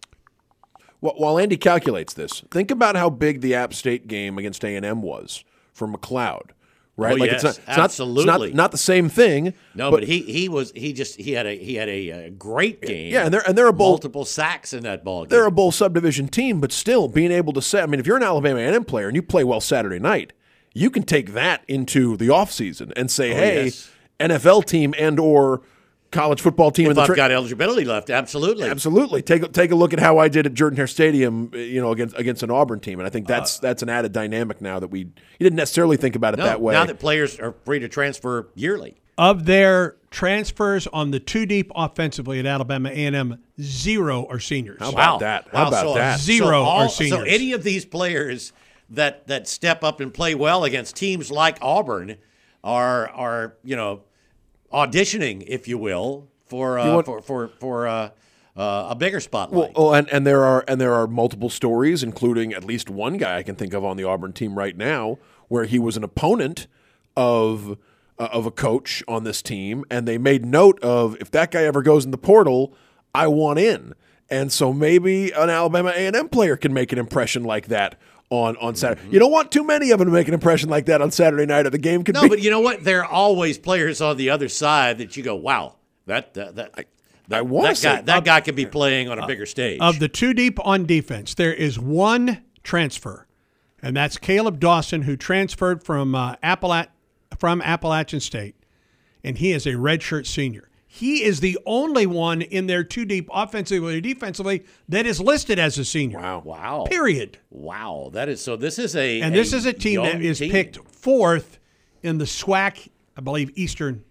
Wh- While Andy calculates this, think about how big the App State game against A and M was for McLeod, right? Oh, like yes, it's not, it's absolutely. not, it's not, not the same thing. No, but, but he he was he just he had a he had a, a great game. Yeah, and they're and they're a bowl, multiple sacks in that ball game. They're a bowl subdivision team, but still being able to say, I mean, if you're an Alabama A and M player and you play well Saturday night, you can take that into the offseason and say, oh, hey, yes. N F L team and or college football team. If in the I've tra- got eligibility left, absolutely, absolutely. Take a, take a look at how I did at Jordan Hare Stadium, you know, against against an Auburn team, and I think that's uh, that's an added dynamic now that we you didn't necessarily think about it no, that way. Now that players are free to transfer yearly. Of their transfers on the two deep offensively at Alabama A and M, zero are seniors. How about wow. that? How wow. about so, that? Zero so all, are seniors. So any of these players that that step up and play well against teams like Auburn are are you know auditioning, if you will, for uh, want, for for for uh, uh, a bigger spotlight. Well, oh, and, and there are and there are multiple stories, including at least one guy I can think of on the Auburn team right now, where he was an opponent of uh, of a coach on this team, and they made note of if that guy ever goes in the portal, I want in. And so maybe an Alabama A and M player can make an impression like that on, on Saturday. Mm-hmm. You don't want too many of them to make an impression like that on Saturday night, or the game could no, be. No, but you know what? There are always players on the other side that you go, wow, that that that. I, That, I want that to guy, say that guy could be playing on a bigger stage. Of the two deep on defense, there is one transfer, and that's Caleb Dawson, who transferred from uh, Appalat- from Appalachian State, and he is a redshirt senior. He is the only one in their two deep offensively or defensively that is listed as a senior. Wow. Wow. Period. Wow. That is so this is a And this a is a team that is team. picked fourth in the SWAC, I believe, Eastern.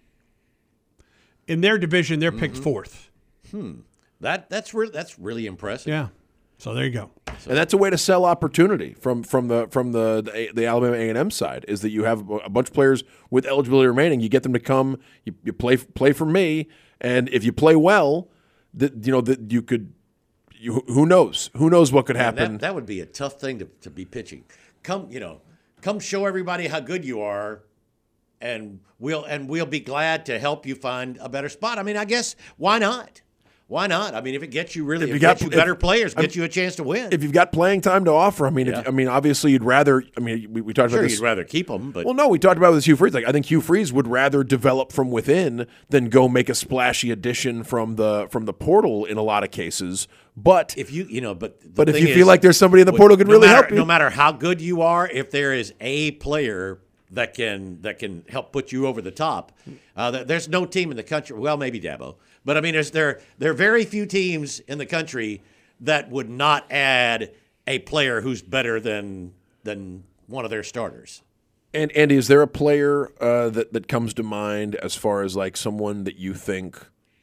In their division, they're picked mm-hmm. fourth. Hmm. That that's re- that's really impressive. Yeah. So there you go. And that's a way to sell opportunity from from the from the the, the Alabama A and M side, is that you have a bunch of players with eligibility remaining. You get them to come. You, you play play for me, and if you play well, that you know that you could. You, who knows? Who knows what could happen? That, that would be a tough thing to, to be pitching. Come, you know, come show everybody how good you are, and we'll and we'll be glad to help you find a better spot. I mean, I guess why not? Why not? I mean, if it gets you really, if, if you got you better if, players, gets you a chance to win. If you've got playing time to offer, I mean, yeah. if, I mean, obviously you'd rather. I mean, we, we talked sure, about this. You'd rather keep them, but well, no, we talked about this Hugh Freeze. Like, I think Hugh Freeze would rather develop from within than go make a splashy addition from the from the portal in a lot of cases. But if you, you know, but but if you is, feel like there's somebody in the portal who could no really matter, help you, no matter how good you are, if there is a player that can that can help put you over the top, uh, there's no team in the country. Well, maybe Dabo. But, I mean, there's, there, there are very few teams in the country that would not add a player who's better than than one of their starters. And, Andy, is there a player uh, that, that comes to mind as far as, like, someone that you think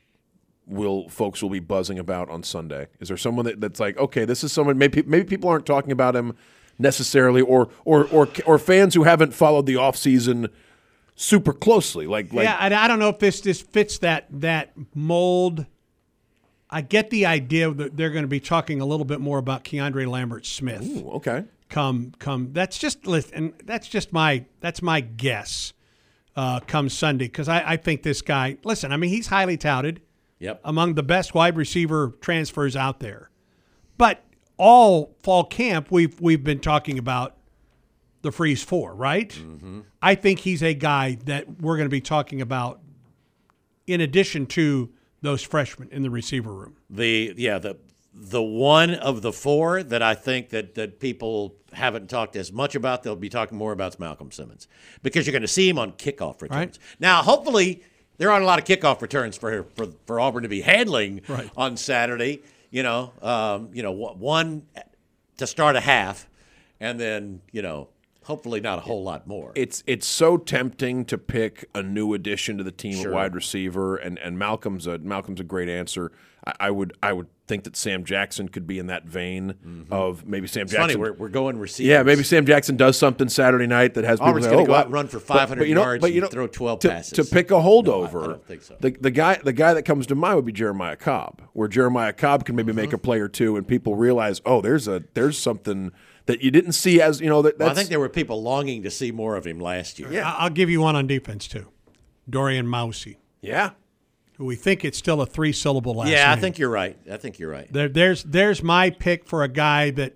will folks will be buzzing about on Sunday? Is there someone that, that's like, okay, this is someone, maybe, maybe people aren't talking about him necessarily, or or or, or fans who haven't followed the offseason super closely, like, like yeah, I, I don't know if this this fits that that mold. I get the idea that they're going to be talking a little bit more about Keandre Lambert Smith. Ooh, okay. Come, come. That's just and that's just my that's my guess. Uh, come Sunday, because I, I think this guy. Listen, I mean, he's highly touted. Yep. Among the best wide receiver transfers out there, but all fall camp we've we've been talking about the Freeze Four, right? Mm-hmm. I think he's a guy that we're going to be talking about in addition to those freshmen in the receiver room. The yeah, the the one of the four that I think that, that people haven't talked as much about, they'll be talking more about is Malcolm Simmons, because you're going to see him on kickoff returns. Right. Now, hopefully, there aren't a lot of kickoff returns for for, for Auburn to be handling right. on Saturday. You know, um, you know, one to start a half, and then you know. Hopefully not a whole lot more. It's it's so tempting to pick a new addition to the team sure. at wide receiver, and, and Malcolm's a Malcolm's a great answer. I, I would I would think that Sam Jackson could be in that vein mm-hmm. of maybe Sam it's Jackson. Funny, we're we're going receivers. Yeah, maybe Sam Jackson does something Saturday night that has Auburn's people going to oh, go wow. out and run for five hundred but, but you know, yards but you know, and throw twelve to, passes. To pick a holdover, no, I, I don't think so. the the guy the guy that comes to mind would be Jeremiah Cobb, where Jeremiah Cobb can maybe mm-hmm. make a play or two, and people realize, oh, there's a there's something that you didn't see as, you know, that that's, well, I think there were people longing to see more of him last year. Yeah. I'll give you one on defense, too. Dorian Mausey. Yeah. Who we think it's still a three-syllable last Yeah, name. I think you're right. I think you're right. There, there's, there's my pick for a guy that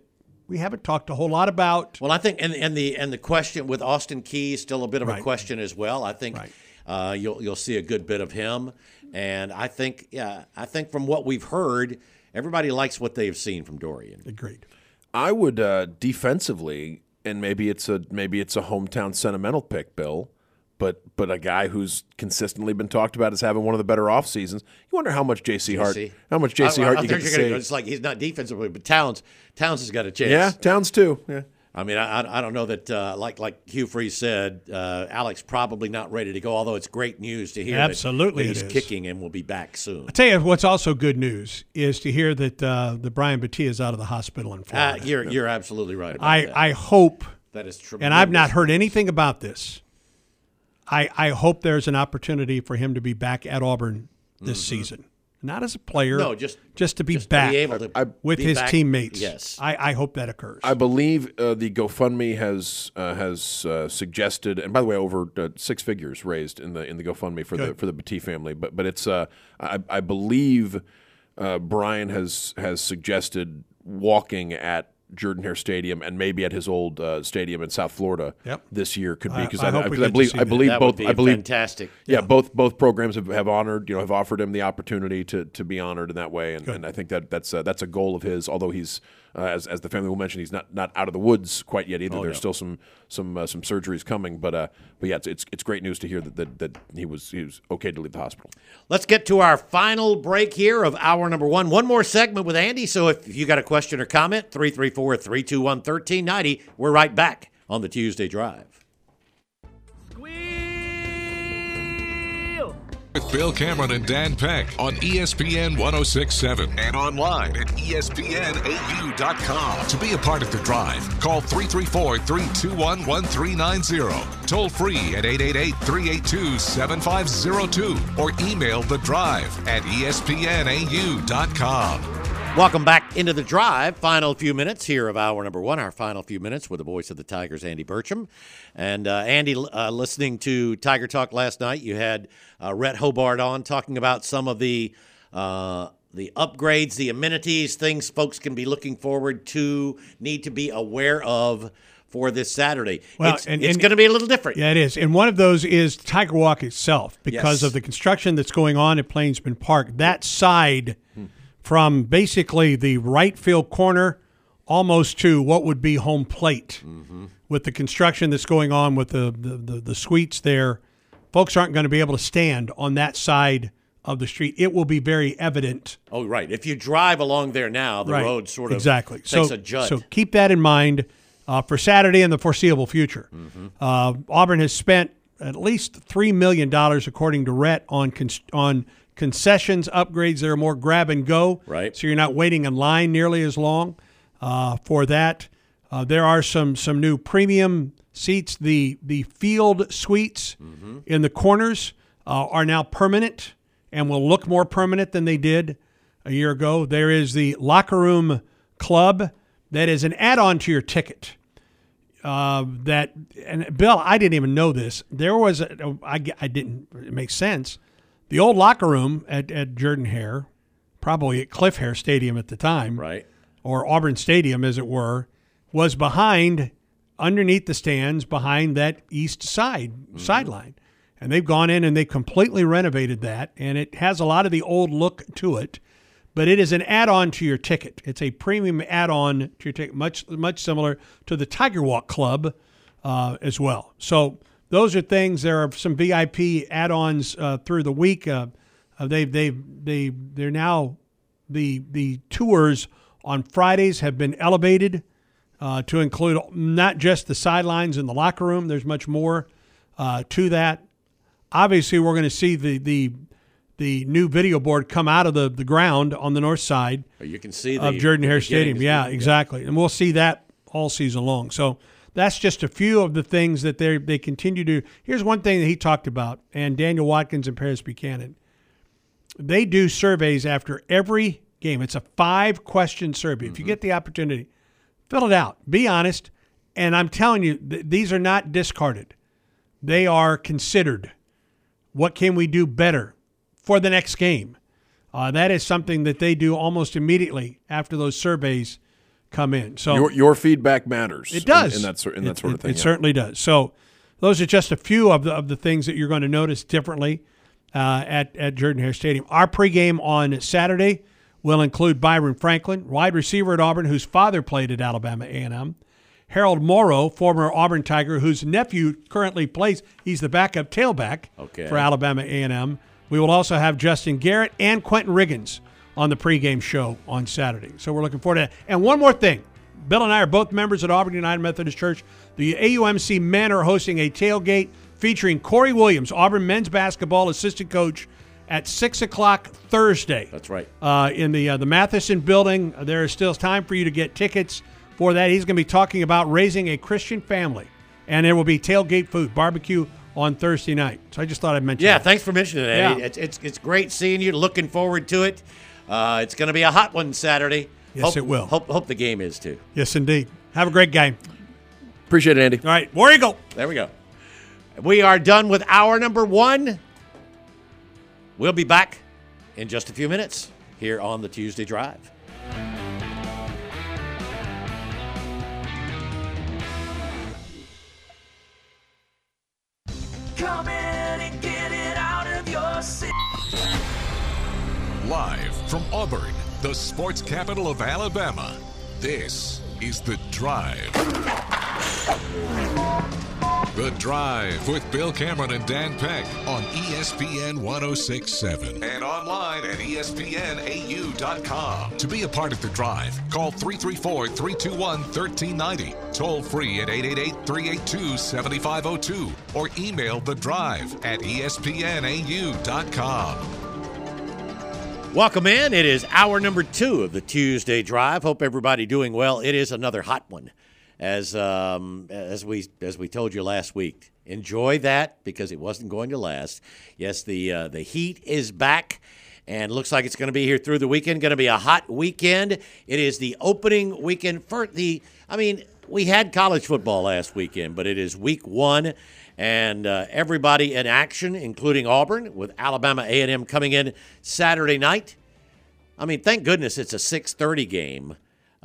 we haven't talked a whole lot about. Well, I think, and, and the and the question with Austin Keys still a bit of Right. a question as well. I think Right. uh, you'll you'll see a good bit of him, and I think yeah, I think from what we've heard, everybody likes what they've seen from Dorian. Agreed. I would uh, defensively, and maybe it's a maybe it's a hometown sentimental pick, Bill, but but a guy who's consistently been talked about as having one of the better off seasons. You wonder how much J C Hart, J C? how much J C I- I Hart you think get to you're gonna see. go- It's like he's not defensively, but Towns Towns has got a chance. Yeah, Towns too. Yeah. I mean, I, I- I don't know that, uh, like like Hugh Freeze said, uh, Alex probably not ready to go, although it's great news to hear Absolutely that, it that he's is. kicking and will be back soon. I tell you what's also good news is to hear that uh, the Brian Battia is out of the hospital in Uh, Florida. you're, you're absolutely right about I, that. I hope, that is tremendous. and I've not heard anything about this, I, I hope there's an opportunity for him to be back at Auburn this season. Not as a player, No, just- just to be just to back be able to I- with be his back. teammates. Yes. I, I hope that occurs. I believe uh, the GoFundMe has uh, has uh, suggested, and by the way, over uh, six figures raised in the in the GoFundMe for the Good. for the Battie family. But but it's uh, I, I believe uh, Brian has has suggested walking at Jordan-Hare Stadium and maybe at his old uh, stadium in South Florida Yep. this year could be I- because I I, hope I, we because get I to believe see I that. believe that both would be I believe fantastic. Yeah, both both programs have, have honored, you know, have offered him the opportunity to, to be honored in that way, and, and I think that that's uh, that's a goal of his. Although he's, uh, as as the family will mention, he's not, not out of the woods quite yet either. Oh, There's no. still some some uh, some surgeries coming, but uh, but yeah, it's, it's it's great news to hear that, that that he was he was okay to leave the hospital. Let's get to our final break here of hour number one. One more segment with Andy. So if you got a question or comment, three three four, three two one, one three nine zero. We're right back on the Tuesday Drive. With Bill Cameron and Dan Peck on E S P N one oh six point seven and online at E S P N A U dot com. To be a part of the drive, call three three four, three two one, one three nine zero. Toll free at eight eight eight, three eight two, seven five zero two or email the drive at E S P N A U dot com. Welcome back into the drive. Final few minutes here of hour number one. Our final few minutes with the voice of the Tigers, Andy Burcham. And uh, Andy, uh, listening to Tiger Talk last night, you had uh, Rhett Hobart on talking about some of the uh, the upgrades, the amenities, things folks can be looking forward to, need to be aware of for this Saturday. Well, it's and- it's and- going to be a little different. Yeah, it is. And one of those is Tiger Walk itself because Yes. of the construction that's going on at Plainsman Park. That side from basically the right field corner almost to what would be home plate with the construction that's going on with the, the, the, the suites there, folks aren't going to be able to stand on that side of the street. It will be very evident. Oh, right. If you drive along there now, the Right. road sort of exactly. takes so, a jut. So keep that in mind uh, for Saturday and the foreseeable future. Mm-hmm. Uh, Auburn has spent at least three million dollars, according to Rhett, on con- on concessions, upgrades that are more grab and go. Right. So you're not waiting in line nearly as long uh, for that. Uh, there are some some new premium seats. The the field suites Mm-hmm. in the corners uh, are now permanent and will look more permanent than they did a year ago. There is the locker room club that is an add-on to your ticket. Uh, that and Bill, I didn't even know this. There was a, I, I didn't. It makes sense. The old locker room at, at Jordan-Hare, probably at Cliff Hare Stadium at the time, right. or Auburn Stadium, as it were, was behind, underneath the stands, behind that east side Mm-hmm. sideline, and they've gone in and they completely renovated that, and it has a lot of the old look to it. But it is an add-on to your ticket. It's a premium add-on to your ticket, much much similar to the Tiger Walk Club uh, as well. So those are things. There are some V I P add-ons uh, through the week. Uh, uh, they they they they're now the the tours on Fridays have been elevated uh, to include not just the sidelines and the locker room. There's much more uh, to that. Obviously, we're going to see the the the new video board come out of the, the ground on the north side You can see the of Jordan-Hare the Stadium. beginnings. Yeah, exactly. And we'll see that all season long. So that's just a few of the things that they they continue to do. Here's one thing that he talked about, and Daniel Watkins and Paris Buchanan. They do surveys after every game. It's a five-question survey. If you get the opportunity, fill it out. Be honest. And I'm telling you, th- these are not discarded. They are considered. What can we do better for the next game? Uh, that is something that they do almost immediately after those surveys come in. So your, your feedback matters. It does. In, in that, in that it, sort of it, thing. It yeah. certainly does. So those are just a few of the of the things that you're going to notice differently uh, at, at Jordan-Hare Stadium. Our pregame on Saturday will include Byron Franklin, wide receiver at Auburn, whose father played at Alabama A and M. Harold Morrow, former Auburn Tiger, whose nephew currently plays. He's the backup tailback okay. for Alabama A and M. We will also have Justin Garrett and Quentin Riggins on the pregame show on Saturday. So we're looking forward to that. And one more thing. Bill and I are both members at Auburn United Methodist Church. The A U M C men are hosting a tailgate featuring Corey Williams, Auburn men's basketball assistant coach, at six o'clock Thursday. That's right. Uh, in the uh, the Matheson building. There is still time for you to get tickets for that. He's going to be talking about raising a Christian family. And there will be tailgate food, barbecue on Thursday night. So I just thought I'd mention Yeah, that. thanks for mentioning that. Yeah. It's, it's, it's great seeing you. Looking forward to it. Uh, it's going to be a hot one Saturday. Yes, hope, it will. Hope, hope the game is, too. Yes, indeed. Have a great game. Appreciate it, Andy. All right, War Eagle. There we go. We are done with hour number one. We'll be back in just a few minutes here on the Tuesday Drive. Come in and get it out of your city. Live from Auburn, the sports capital of Alabama, this is The Drive. The Drive with Bill Cameron and Dan Peck on E S P N one oh six point seven and online at E S P N A U dot com. To be a part of The Drive, call three three four, three two one, one three nine zero, toll free at eight eight eight, three eight two, seven five zero two, or email The Drive at E S P N A U dot com. Welcome in. It is hour number two of the Tuesday Drive. Hope everybody doing well. It is another hot one. As um, as we as we told you last week, enjoy that because it wasn't going to last. Yes, the uh, the heat is back, and looks like it's going to be here through the weekend. Going to be a hot weekend. It is the opening weekend for the. I mean, we had college football last weekend, but it is week one, and uh, everybody in action, including Auburn, with Alabama A and M coming in Saturday night. I mean, thank goodness it's a six thirty game.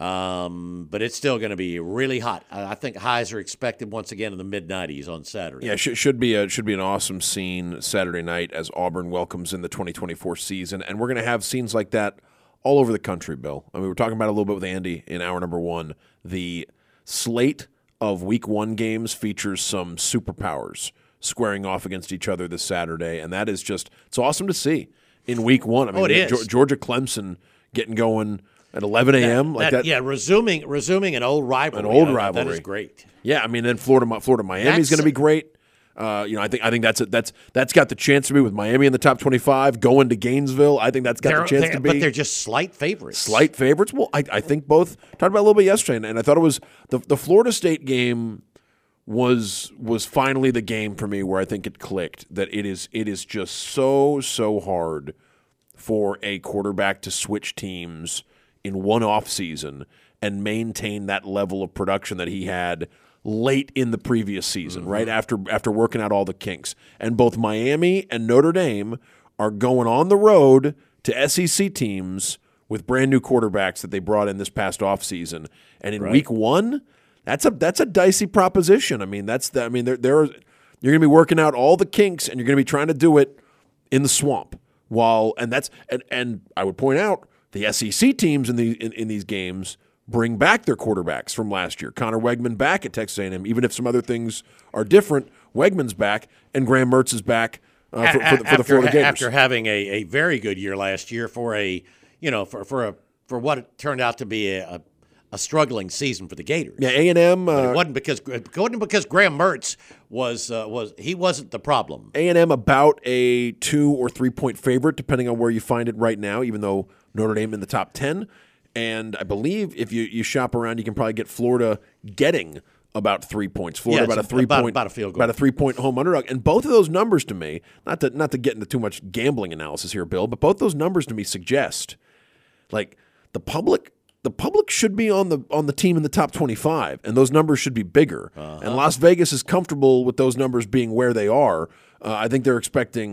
Um, but it's still going to be really hot. I think highs are expected once again in the mid nineties on Saturday. Yeah, should, should be a should be an awesome scene Saturday night as Auburn welcomes in the twenty twenty-four season, and we're going to have scenes like that all over the country. Bill, I mean, we were talking about it a little bit with Andy in hour number one. The slate of Week One games features some superpowers squaring off against each other this Saturday, and that is just it's awesome to see in Week One. I mean, oh, it is. Georgia Clemson getting going at eleven a.m. like that, that. Yeah, resuming resuming an old rivalry. An old I, rivalry. That is great. Yeah, I mean, then Florida, Florida, Miami is going to be great. Uh, you know, I think I think that's a, that's that's got the chance to be with Miami in the top twenty-five, going to Gainesville. I think that's got they're, the chance to be. But they're just slight favorites. Slight favorites. Well, I, I think both talked about it a little bit yesterday, and, and I thought it was the the Florida State game was was finally the game for me where I think it clicked that it is it is just so so hard for a quarterback to switch teams in one off season and maintain that level of production that he had late in the previous season, mm-hmm. right after after working out all the kinks. And both Miami and Notre Dame are going on the road to S E C teams with brand new quarterbacks that they brought in this past offseason. And in right. week one, that's a that's a dicey proposition. I mean, that's the, I mean, there there are, you're going to be working out all the kinks, and you're going to be trying to do it in the swamp. While and that's and, and I would point out the S E C teams in the in, in these games bring back their quarterbacks from last year. Connor Wegman back at Texas A and M, even if some other things are different. Wegman's back, and Graham Mertz is back uh, for, for, for after, the Florida Gators. After having a, a very good year last year for a you know for for a for what it turned out to be a, a, a struggling season for the Gators. Yeah, A and M. Uh, it wasn't because it wasn't because Graham Mertz was uh, was he wasn't the problem. A and M about a two or three point favorite, depending on where you find it right now. Even though Notre Dame in the top ten. And I believe if you, you shop around, you can probably get Florida getting about three points. Florida yeah, about a three about, point about a field goal. about a three point home underdog. And both of those numbers to me, not to not to get into too much gambling analysis here, Bill, but both those numbers to me suggest like the public the public should be on the on the team in the top twenty-five, and those numbers should be bigger. Uh-huh. And Las Vegas is comfortable with those numbers being where they are. Uh, I think they're expecting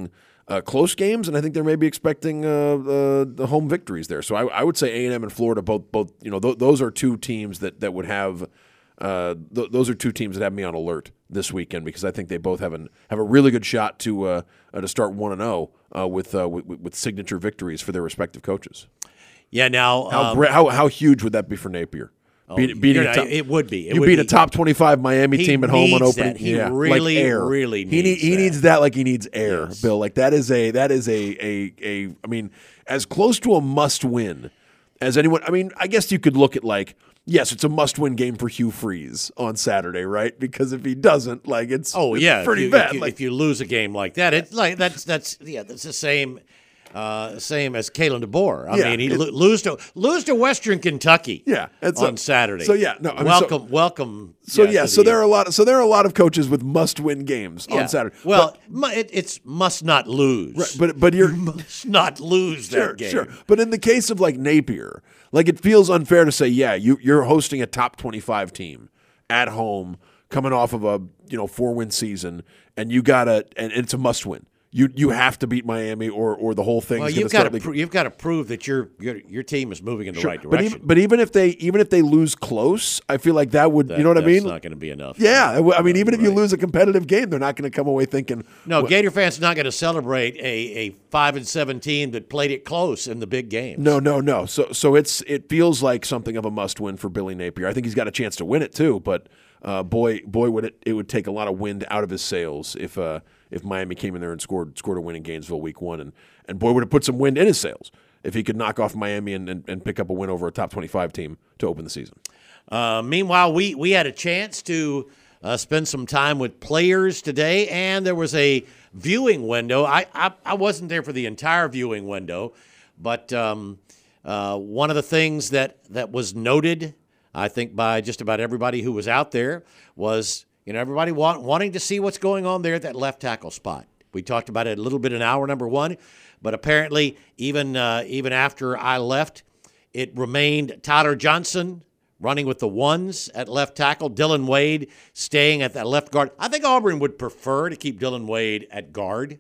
uh, close games, and I think they're maybe expecting uh, uh, the home victories there. So I, I would say A and M and Florida both both you know th- those are two teams that that would have uh, th- those are two teams that have me on alert this weekend because I think they both have an have a really good shot to uh, uh, to start one and zero uh, with, uh, with with signature victories for their respective coaches. Yeah, now How um, gra- how how huge would that be for Napier? oh, Beat, beating you're a not- top, it would be. It you would beat be. a top twenty-five Miami He team at home on needs opening. that. He yeah, really, like air. really he needs He that. needs that like he needs air, Yes. Bill. Like that is a that is a a a. I mean, as close to a must win as anyone. I mean, I guess you could look at like. Yes, it's a must-win game for Hugh Freeze on Saturday, right? Because if he doesn't, like it's Oh it's yeah, pretty if you, bad. If you, like, if you lose a game like that, it's like that's that's yeah, that's the same, uh, same as Kalen DeBoer. I Yeah, mean, he it- lo- lose to lose to Western Kentucky. Yeah, it's on a- Saturday. so, yeah, no, I mean, so- welcome, welcome. so yeah, to so the- there are a lot. Of, so there are a lot of coaches with must-win games yeah. on Saturday. Well, mu- it, it's must not lose. but but, but you're must not lose Sure, that game. sure. But in the case of like Napier, like it feels unfair to say, yeah, you you're hosting a top twenty-five team at home, coming off of a you know four win season, and you gotta and it's a must win. You you have to beat Miami, or or the whole thing. Well, is you've gonna got to start pro- you've got to prove that your your your team is moving in the Sure. right But direction. even, but even if they even if they lose close, I feel like that would That- you know what I that's mean? not going to be enough. Yeah, I mean, even if you Right. lose a competitive game, they're not going to come away thinking, No, well, Gator fans are not going to celebrate a, a five and seven team that played it close in the big game. No, no, no. So, so it's it feels like something of a must-win for Billy Napier. I think he's got a chance to win it too. But uh, boy, boy, would it it would take a lot of wind out of his sails if uh, if Miami came in there and scored scored a win in Gainesville week one, and and boy would it put some wind in his sails if he could knock off Miami and, and, and pick up a win over a top twenty-five team to open the season. Uh, meanwhile, we we had a chance to uh, spend some time with players today, and there was a viewing window. I I, I wasn't there for the entire viewing window, but um, uh, one of the things that that was noted, I think, by just about everybody who was out there was, you know, everybody want, wanting to see what's going on there at that left tackle spot. We talked about it a little bit in hour number one, but apparently even uh, even after I left, it remained Tyler Johnson running with the ones at left tackle, Dylan Wade staying at that left guard. I think Auburn would prefer to keep Dylan Wade at guard.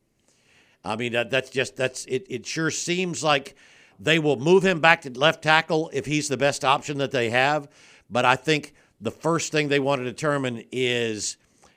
I mean, that, that's just that's it. It sure seems like they will move him back to left tackle if he's the best option that they have. But I think the first thing they want to determine is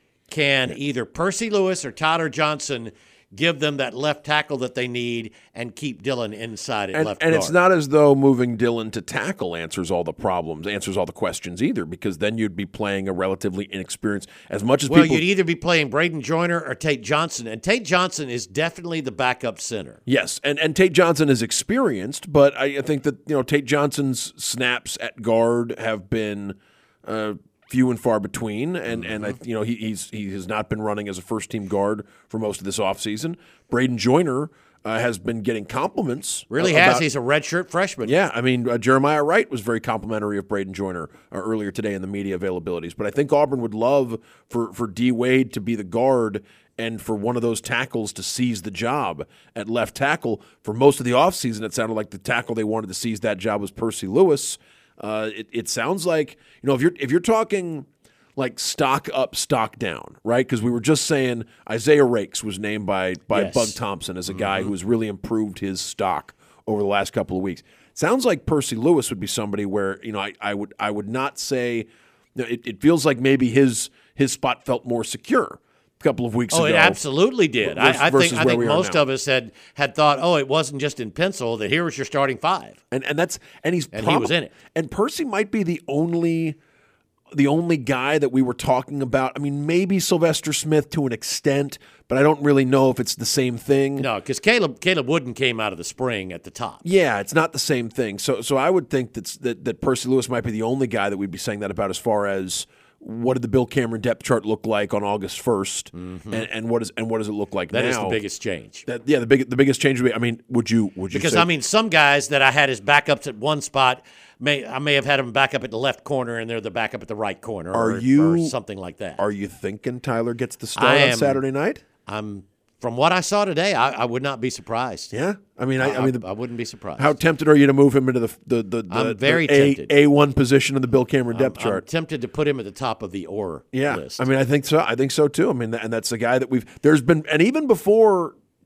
can either Percy Lewis or Tyler Johnson give them that left tackle that they need and keep Dylan inside at And, left and guard. it's not as though moving Dylan to tackle answers all the problems, answers all the questions either, because then you'd be playing a relatively inexperienced, as much as Well, people. you'd either be playing Braden Joyner or Tate Johnson, and Tate Johnson is definitely the backup center. Yes, and, and Tate Johnson is experienced, but I, I think that you know Tate Johnson's snaps at guard have been uh, few and far between, and and I, you know he he's he has not been running as a first team guard for most of this offseason. Braden Joyner uh, has been getting compliments. Really uh, has. about- He's a redshirt freshman. Yeah, I mean, uh, Jeremiah Wright was very complimentary of Braden Joyner uh, earlier today in the media availabilities. But I think Auburn would love for, for D. Wade to be the guard and for one of those tackles to seize the job at left tackle. For most of the offseason, it sounded like the tackle they wanted to seize that job was Percy Lewis. Uh, it, it sounds like, you know, if you're if you're talking like stock up, stock down, right? Because we were just saying Isaiah Rakes was named by by Yes. Bug Thompson as a guy who has really improved his stock over the last couple of weeks. Sounds like Percy Lewis would be somebody where, you know, I, I would I would not say, you know, it, it feels like maybe his his spot felt more secure a couple of weeks Oh, ago. it absolutely did. versus- I, I versus think I where think we are most now. of us had had thought, oh, it wasn't just in pencil, that here was your starting five. And and that's and he's And he was in it. And Percy might be the only the only guy that we were talking about. I mean, maybe Sylvester Smith to an extent, but I don't really know if it's the same thing. No, because Caleb Caleb Wooden came out of the spring at the top. Yeah, it's not the same thing. So so I would think that's, that that Percy Lewis might be the only guy that we'd be saying that about as far as what did the Bill Cameron depth chart look like on August first, and, and what is and what does it look like That now? is the biggest change. That, yeah, the big the biggest change would be. I mean, would you would you Because say, I mean, some guys that I had as backups at one spot, may I may have had them back up at the left corner, and they're the backup at the right corner, Are or, you- or something like that. are you thinking Tyler gets the start I on am- Saturday night? I'm from what I saw today, I, I would not be surprised. Yeah, I mean, I, I mean, the, I wouldn't be surprised. how tempted are you to move him into the the the, the, I'm very the A, tempted. A one position in the Bill Cameron depth I'm chart? tempted to put him at the top of the or Yeah, list. I mean, I think so. I think so too. I mean, and that's the guy that we've. There's been, and even before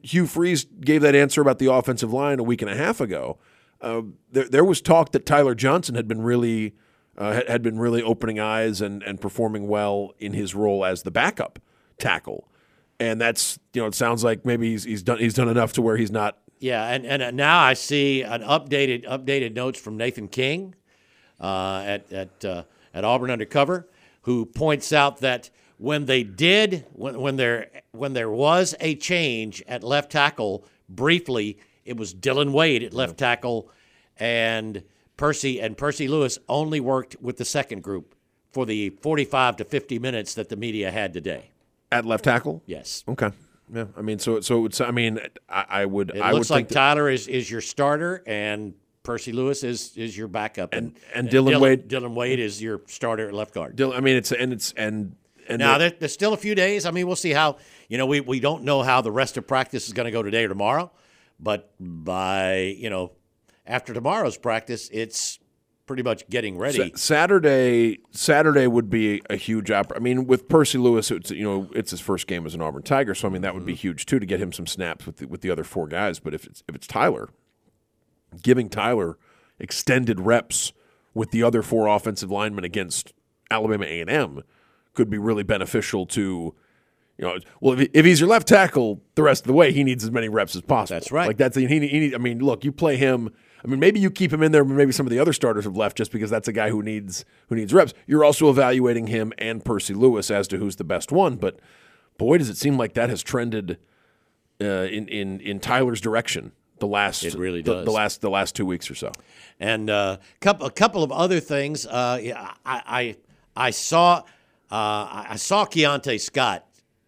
Hugh Freeze gave that answer about the offensive line a week and a half ago, uh, there, there was talk that Tyler Johnson had been really uh, had, had been really opening eyes and, and performing well in his role as the backup tackle, and that's you know it sounds like maybe he's he's done he's done enough to where he's not. Yeah, and and now I see an updated updated notes from Nathan King uh, at at uh, at Auburn Undercover, who points out that when they did when when there when there was a change at left tackle briefly, it was Dylan Wade at left tackle, and Percy and Percy Lewis only worked with the second group for the forty-five to fifty minutes that the media had today. At left tackle? Yes. Okay. Yeah. I mean, so so it's. I mean, I, I would. It I looks would like think Tyler is, is your starter and Percy Lewis is, is your backup, and and, and Dylan, Dylan Wade. Dylan Wade is your starter at left guard. Dylan, I mean, it's and it's and and now the, there, there's still a few days. I mean, we'll see how. You know, we we don't know how the rest of practice is going to go today or tomorrow, but by you know after tomorrow's practice, it's pretty much getting ready. Sa- Saturday, Saturday would be a huge op- I mean, with Percy Lewis, it's you know it's his first game as an Auburn Tiger, so I mean that would be huge too to get him some snaps with the, with the other four guys. But if it's if it's Tyler, giving Tyler extended reps with the other four offensive linemen against Alabama A and M could be really beneficial to. You know, well, if, he, if he's your left tackle the rest of the way, he needs as many reps as possible. That's right. Like that's he, he need. I mean, look, you play him. I mean, maybe you keep him in there, but maybe some of the other starters have left just because that's a guy who needs who needs reps. You're also evaluating him and Percy Lewis as to who's the best one. But boy, does it seem like that has trended uh, in in in Tyler's direction the last It really the, does. the last the last two weeks or so. And uh, couple, a couple of other things. Uh, yeah, I, I I saw uh, I saw Keontae Scott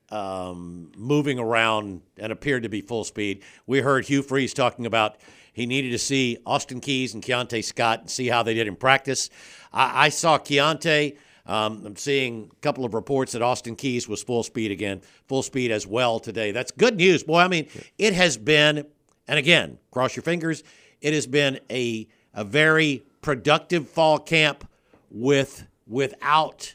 um, moving around and appeared to be full speed. We heard Hugh Freeze talking about he needed to see Austin Keys and Keontae Scott and see how they did in practice. I, I saw Keontae. Um, I'm seeing a couple of reports that Austin Keys was full speed again, full speed as well today. That's good news, boy. I mean, it has been, and again, cross your fingers. It has been a a very productive fall camp with without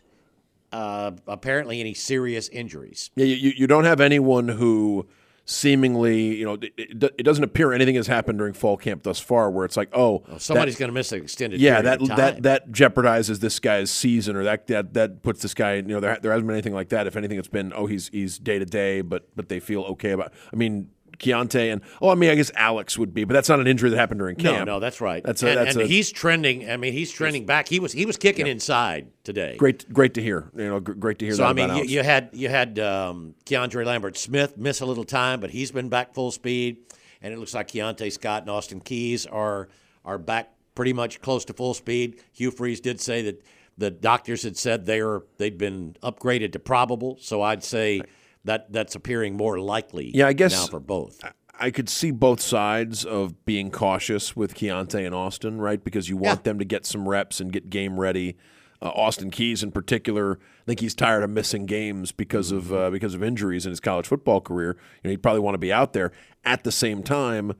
uh, apparently any serious injuries. Yeah, you, you don't have anyone who seemingly, you know, it, it, it doesn't appear anything has happened during fall camp thus far where it's like, oh, Well, somebody's that, going to miss an extended yeah, period that of time. that that jeopardizes this guy's season, or that that that puts this guy. You know, there there hasn't been anything like that. If anything, it's been oh, he's he's day to day, but but they feel okay about. I mean, Keontae and oh, I mean, I guess Alex would be, but that's not an injury that happened during No, camp. no, that's right. That's a, and that's and a, he's trending. I mean, he's trending back. He was he was kicking inside today. great great to hear. You know, gr- great to hear So that I mean, about you, Alex. you had you had um, Keandre Lambert Smith miss a little time, but he's been back full speed, and it looks like Keontae Scott and Austin Keys are are back pretty much close to full speed. Hugh Freeze did say that the doctors had said they were they'd been upgraded to probable, so I'd say that that's appearing more likely. Yeah, I guess now for both. I could see both sides of being cautious with Keontae and Austin, right? Because you want Yeah. them to get some reps and get game ready. Uh, Austin Keys, in particular, I think he's tired of missing games because of uh, because of injuries in his college football career. You know, he'd probably want to be out there. At the same time,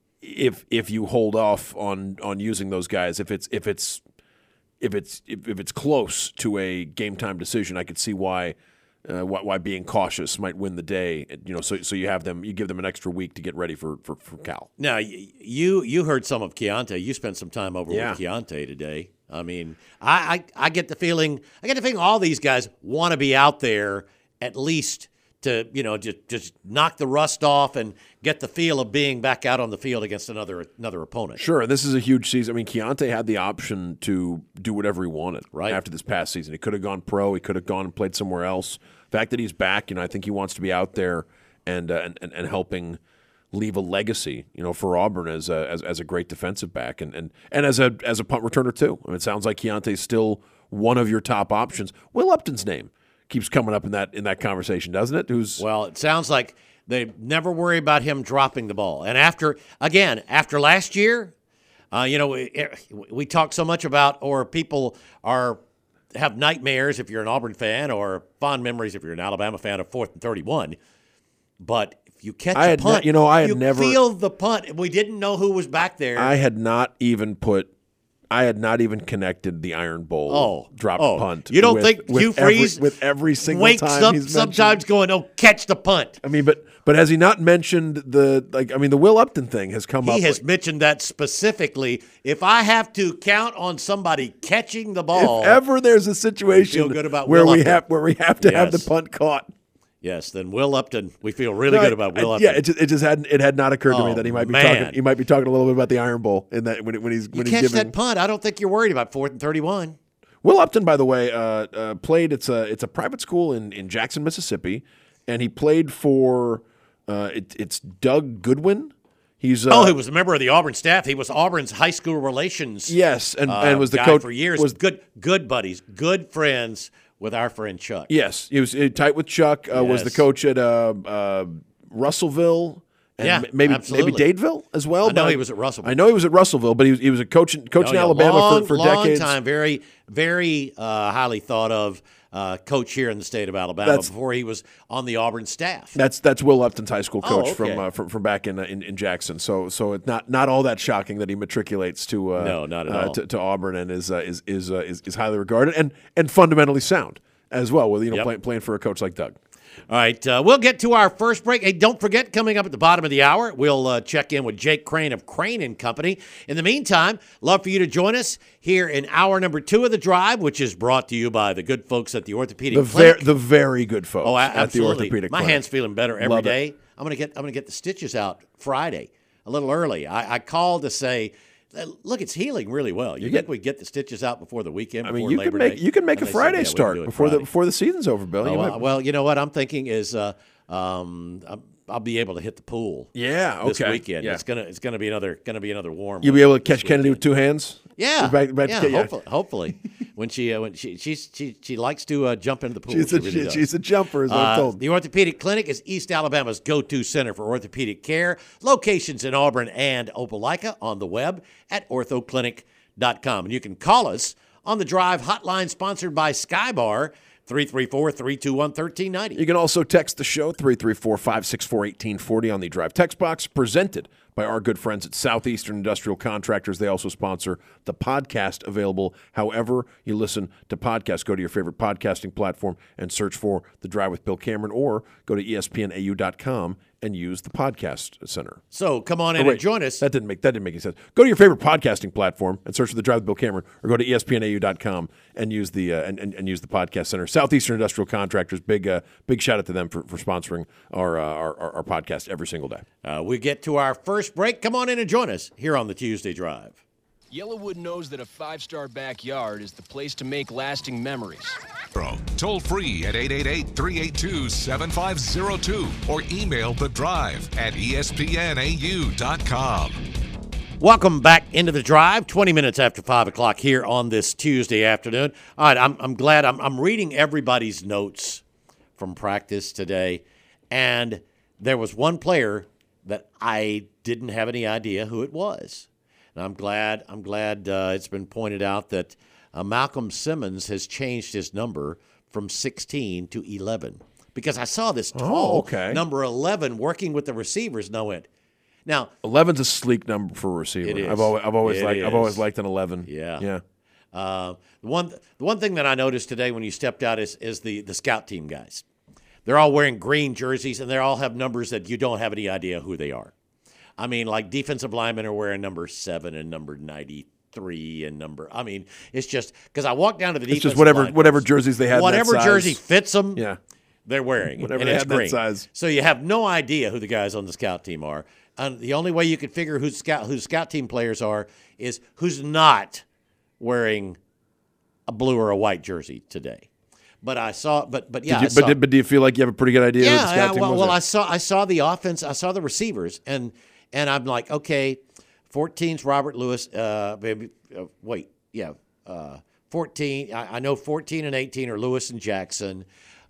if if you hold off on on using those guys, if it's if it's if it's if, if it's close to a game time decision, I could see why. Uh, why, why being cautious might win the day, you know. So, so you have them, you give them an extra week to get ready for for, for Cal. Now, y- you you heard some of Keontae. You spent some time over Yeah. with Keontae today. I mean, I, I, I get the feeling I get the feeling all these guys want to be out there at least to you know just just knock the rust off and get the feel of being back out on the field against another another opponent. Sure, this is a huge season. I mean, Keontae had the option to do whatever he wanted Right. after this past season. He could have gone pro. He could have gone and played somewhere else. The fact that he's back, you know, I think he wants to be out there and uh, and, and and helping leave a legacy, you know, for Auburn as a as, as a great defensive back and, and and as a as a punt returner too. I mean, it sounds like Keontae's still one of your top options. Will Upton's name keeps coming up in that in that conversation, doesn't it? Who's Well, it sounds like they never worry about him dropping the ball. And after again, after last year, uh, you know, we, we talk so much about, or people are. Have nightmares if you're an Auburn fan, or fond memories if you're an Alabama fan of fourth and thirty-one. But if you catch I a had punt, ne- you know, I had you never- feel the punt. We didn't know who was back there. I had not even put I had not even connected the Iron Bowl Oh, drop oh. punt. You don't with, think with Hugh every, Freeze with every single wakes time up he's sometimes mentioned- going, "Oh, catch the punt." I mean, but but has he not mentioned the like? I mean, the Will Upton thing has come up. He has like, mentioned that specifically. If I have to count on somebody catching the ball, if ever there's a situation feel good about where Will we Upton. have where we have to have the Yes. punt caught. yes, then Will Upton, we feel really No, good I- about Will I- Upton. Yeah, it just, it just hadn't it had not occurred to me Oh, that he might be man. talking he might be talking a little bit about the Iron Bowl in that when when he's you when he's catch giving that punt, I don't think you're worried about fourth and thirty-one. Will Upton, by the way, uh, uh, played. It's a it's a private school in, in Jackson, Mississippi, and he played for uh, it, it's Doug Goodwin. He's uh, Oh, he was a member of the Auburn staff. He was Auburn's high school relations. yes, and, uh, and was the guy coach for years. Was good, good buddies, good friends with our friend Chuck. yes, he was uh, tight with Chuck. Uh, Was the Yes. coach at uh, uh, Russellville. And Yeah, m- maybe absolutely. maybe Dadeville as well. I know but he was at Russellville. I know he was at Russellville, but he was he was a coach in, coach Oh, in yeah, Alabama long, for, for long decades. time. Very, very uh, highly thought of uh, coach here in the state of Alabama That's- before he was on the Auburn staff. That's that's Will Upton's high school Oh, coach okay. from, uh, from from back in, uh, in in Jackson. So so it's not not all that shocking that he matriculates to uh, No, not at uh, all. To, to Auburn and is uh, is is, uh, is is highly regarded and and fundamentally sound as well. With you know Yep. play, playing for a coach like Doug. All right, uh, we'll get to our first break. Hey, don't forget, coming up at the bottom of the hour, we'll uh, check in with Jake Crane of Crane and Company. In the meantime, love for you to join us here in hour number two of The Drive, which is brought to you by the good folks at the Orthopedic The Clinic. very the very good folks oh, a- at the absolutely. orthopedic. My clinic. hand's feeling better every Love it. day. I'm gonna get I'm gonna get the stitches out Friday, a little early. I, I called to say, look, it's healing really well. You, You think get- we get the stitches out before the weekend? I Before mean, you Labor can make Day? you can make And a they said, Friday yeah, we can start do it before the Friday. before the season's over, Bill. Oh, You uh, might- well, you know what I'm thinking is uh, um, I'm- I'll be able to hit the pool. Yeah, This okay, weekend, yeah. it's gonna it's gonna be another gonna be another warm. You'll be one able to this catch Kennedy with weekend. two hands. Yeah, Back- back- yeah, yeah. hopefully, hopefully. when she uh, when she she's, she she likes to uh, jump into the pool. She's she a really she- does. she's a jumper, as I'm Uh, told. The Orthopedic Clinic is East Alabama's go-to center for orthopedic care. Locations in Auburn and Opelika, on the web at ortho clinic dot com. And you can call us on the Drive hotline sponsored by Skybar, three three four, three two one, one three nine zero. You can also text the show, three three four, five six four, one eight four zero on the Drive text box, presented by our good friends at Southeastern Industrial Contractors. They also sponsor the podcast, available however you listen to podcasts. Go to your favorite podcasting platform and search for The Drive with Bill Cameron, or go to E S P N A U dot com and use the podcast center. So come on in Oh, wait, and join us. That didn't make that didn't make any sense. Go to your favorite podcasting platform and search for The Drive with Bill Cameron, or go to E S P N A U dot com and use the uh, and, and, and use the podcast center. Southeastern Industrial Contractors, big uh, big shout out to them for, for sponsoring our, uh, our our our podcast every single day. Uh, we get to our first break. Come on in and join us here on the Tuesday Drive. Yellowwood knows that a five-star backyard is the place to make lasting memories. Bro, toll free at eight eight eight, three eight two, seven five zero two or email the drive at E S P N A U dot com. Welcome back into the Drive, twenty minutes after five o'clock here on this Tuesday afternoon. All right, I'm, I'm glad I'm, I'm reading everybody's notes from practice today, and there was one player that I didn't have any idea who it was. And I'm glad I'm glad uh, it's been pointed out that uh, Malcolm Simmons has changed his number from sixteen to eleven, because I saw this tall okay. number eleven working with the receivers, and I went, now, eleven's a sleek number for a receiver. It is. I've always I've always It liked I've always is. liked an eleven. Yeah. Yeah. Uh, the one the one thing that I noticed today when you stepped out is is the the scout team guys. They're all wearing green jerseys, and they all have numbers that you don't have any idea who they are. I mean, like defensive linemen are wearing number seven and number ninety-three and number. I mean, it's just because I walked down to the It's defensive just whatever line whatever coach. jerseys they had. in that whatever size. jersey fits them. Yeah. They're wearing it, Whatever and they it's had that green. size. So you have no idea who the guys on the scout team are. And the only way you can figure who scout who scout team players are is who's not wearing a blue or a white jersey today. But I saw, but but yeah, Did you, I saw, but, did, but do you feel like you have a pretty good idea who the yeah, scout yeah. team Well, was? well, Yeah. I saw I saw the offense. I saw the receivers, and and I'm like, okay, fourteen's Robert Lewis. Uh, maybe uh, wait, yeah, uh, fourteen. I, I know fourteen and eighteen are Lewis and Jackson.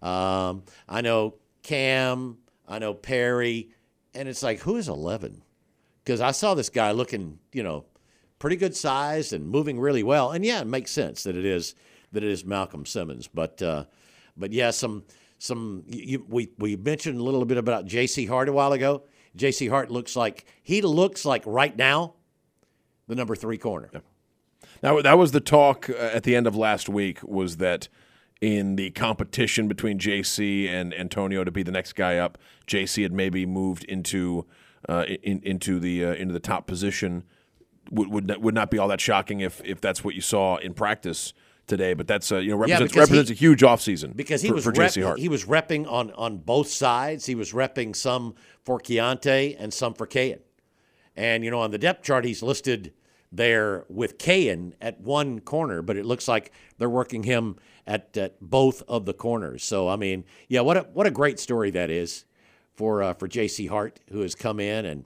Um, I know Cam. I know Perry, and it's like, who is eleven? Because I saw this guy looking, you know, pretty good sized and moving really well, and yeah, it makes sense that it is that it is Malcolm Simmons. But uh, but yeah, some some you, we we mentioned a little bit about J C Hart a while ago. J C Hart looks like he looks like right now the number three corner. Yeah. That, that was the talk at the end of last week, was that in the competition between J C and Antonio to be the next guy up, J C had maybe moved into uh, in, into the uh, into the top position. Would would not, would not be all that shocking if if that's what you saw in practice today. But that's uh, you know represents, yeah, represents he, a huge offseason because he for, was for rep, J C Hart. He was repping on on both sides. He was repping some for Keontae and some for Kayan. And you know on the depth chart he's listed there with Kayan at one corner, but it looks like they're working him at, at both of the corners. So I mean, yeah, what a what a great story that is for uh, for J C Hart, who has come in and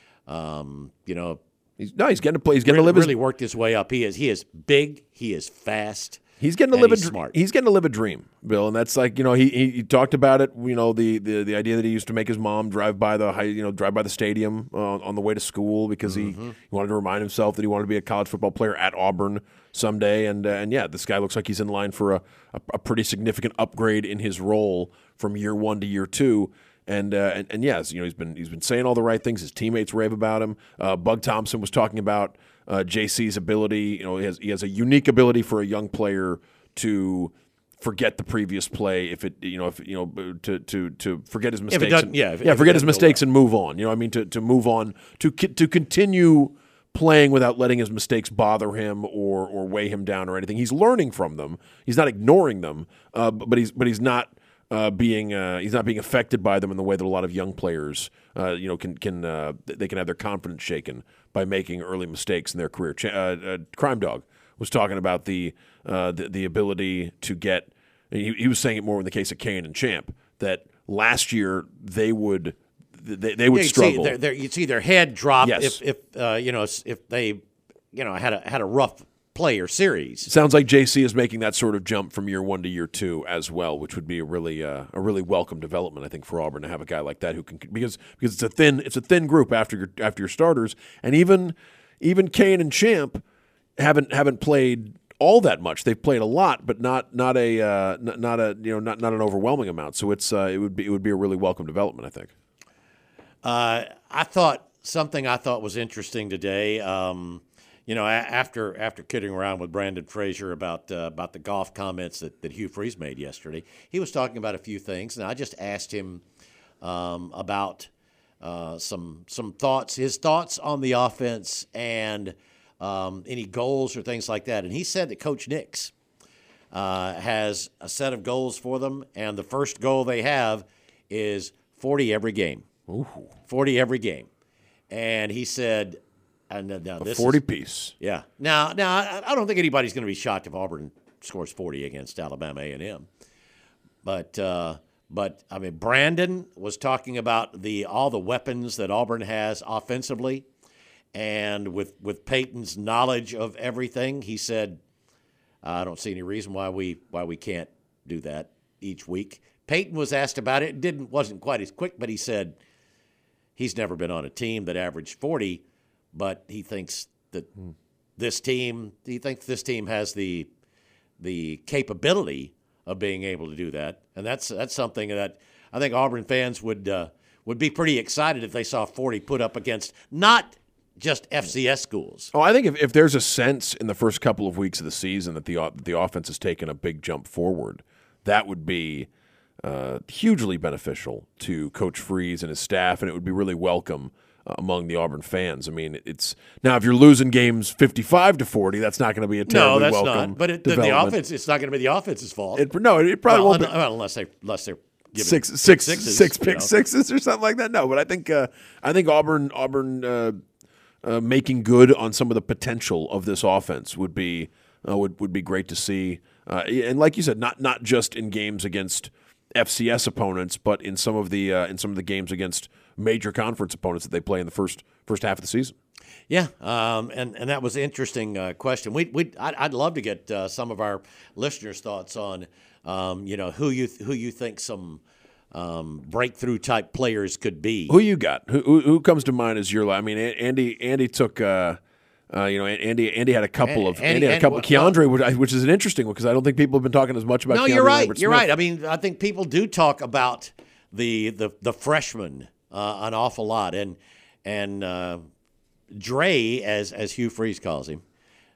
um, you know. He's, no, he's getting to play. He's getting really, to live. His, really worked his way up. He is. He is big. He is fast. He's getting to live a he's dr- smart. He's getting to live a dream, Bill, and that's like you know he, he he talked about it. You know the, the the idea that he used to make his mom drive by the high, you know drive by the stadium uh, on the way to school because Mm-hmm. he, he wanted to remind himself that he wanted to be a college football player at Auburn someday. And uh, and yeah, this guy looks like he's in line for a, a, a pretty significant upgrade in his role from year one to year two. And, uh, and and yes, you know he's been he's been saying all the right things. His teammates rave about him. Uh, Bug Thompson was talking about uh, J C's ability. You know, he has he has a unique ability for a young player to forget the previous play. If it you know if you know to to to forget his mistakes. doesn't- and, yeah, if- yeah, if it forget his doesn't go mistakes well. and move on. You know, what I mean to to move on to ki- to continue playing without letting his mistakes bother him or or weigh him down or anything. He's learning from them. He's not ignoring them. Uh, but he's but he's not. Uh, being uh, he's not being affected by them in the way that a lot of young players, uh, you know, can can uh, they can have their confidence shaken by making early mistakes in their career. Ch- uh, uh, Crime Dog was talking about the uh, the, the ability to get. He, he was saying it more in the case of Kane and Champ that last year they would they, they would Yeah, you'd struggle. See their, their, you'd see their head drop Yes. if if uh, you know if they you know had a had a rough play or series. Sounds like J C is making that sort of jump from year one to year two as well, which would be a really uh, a really welcome development, I think, for Auburn to have a guy like that who can because because it's a thin it's a thin group after your after your starters, and even even Kane and Champ haven't haven't played all that much. They've played a lot, but not not a uh, not, not a you know not, not an overwhelming amount. So it's uh, it would be it would be a really welcome development, I think. Uh, I thought something I thought was interesting today. Um, You know, after after kidding around with Brandon Frazier about uh, about the golf comments that, that Hugh Freeze made yesterday, he was talking about a few things, and I just asked him um, about uh, some some thoughts, his thoughts on the offense, and um, any goals or things like that. And he said that Coach Nix uh, has a set of goals for them, and the first goal they have is forty every game. Ooh. forty every game, and he said. And now A this forty is, piece. Yeah. Now, now I, I don't think anybody's going to be shocked if Auburn scores forty against Alabama A and M. But uh, but I mean, Brandon was talking about the all the weapons that Auburn has offensively, and with with Peyton's knowledge of everything, he said, "I don't see any reason why we why we can't do that each week." Peyton was asked about it. It didn't wasn't quite as quick, but he said he's never been on a team that averaged forty. But he thinks that this team, he thinks this team has the the capability of being able to do that, and that's that's something that I think Auburn fans would uh, would be pretty excited if they saw forty put up against not just F C S schools. Oh, I think if, if there's a sense in the first couple of weeks of the season that the the offense has taken a big jump forward, that would be uh, hugely beneficial to Coach Freeze and his staff, and it would be really welcome among the Auburn fans. I mean, it's now if you're losing games fifty-five to forty, that's not going to be a terribly No, that's welcome not. But it, the, the offense, it's not going to be the offense's fault. It, no, it probably well, won't be. well, unless they unless they're giving Six, pick six, sixes, six you pick know. sixes or something like that. No, but I think uh, I think Auburn Auburn uh, uh, making good on some of the potential of this offense would be uh, would would be great to see. Uh, and like you said, not not just in games against F C S opponents, but in some of the uh, in some of the games against major conference opponents that they play in the first first half of the season. Yeah, um, and and that was an interesting uh, question. We we I'd, I'd love to get uh, some of our listeners' thoughts on um, you know who you who you think some um, breakthrough type players could be. Who you got? Who who, who comes to mind as your? I mean, Andy Andy took. Uh, Uh, you know, Andy. Andy had a couple of. Andy- Andy, had a couple. and- Keandre, which, which is an interesting one because I don't think people have been talking as much about. No, Keandre you're right. Lambert You're Smith. right. I mean, I think people do talk about the the the freshmen uh, an awful lot, and and uh, Dre, as as Hugh Freeze calls him,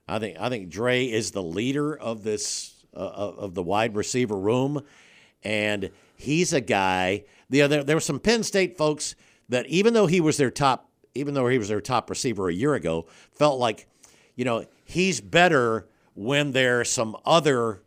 I think I think Dre is the leader of this uh, of the wide receiver room, and he's a guy. The other there were some Penn State folks that even though he was their top, even though he was their top receiver a year ago, felt like, you know, he's better when there's some other,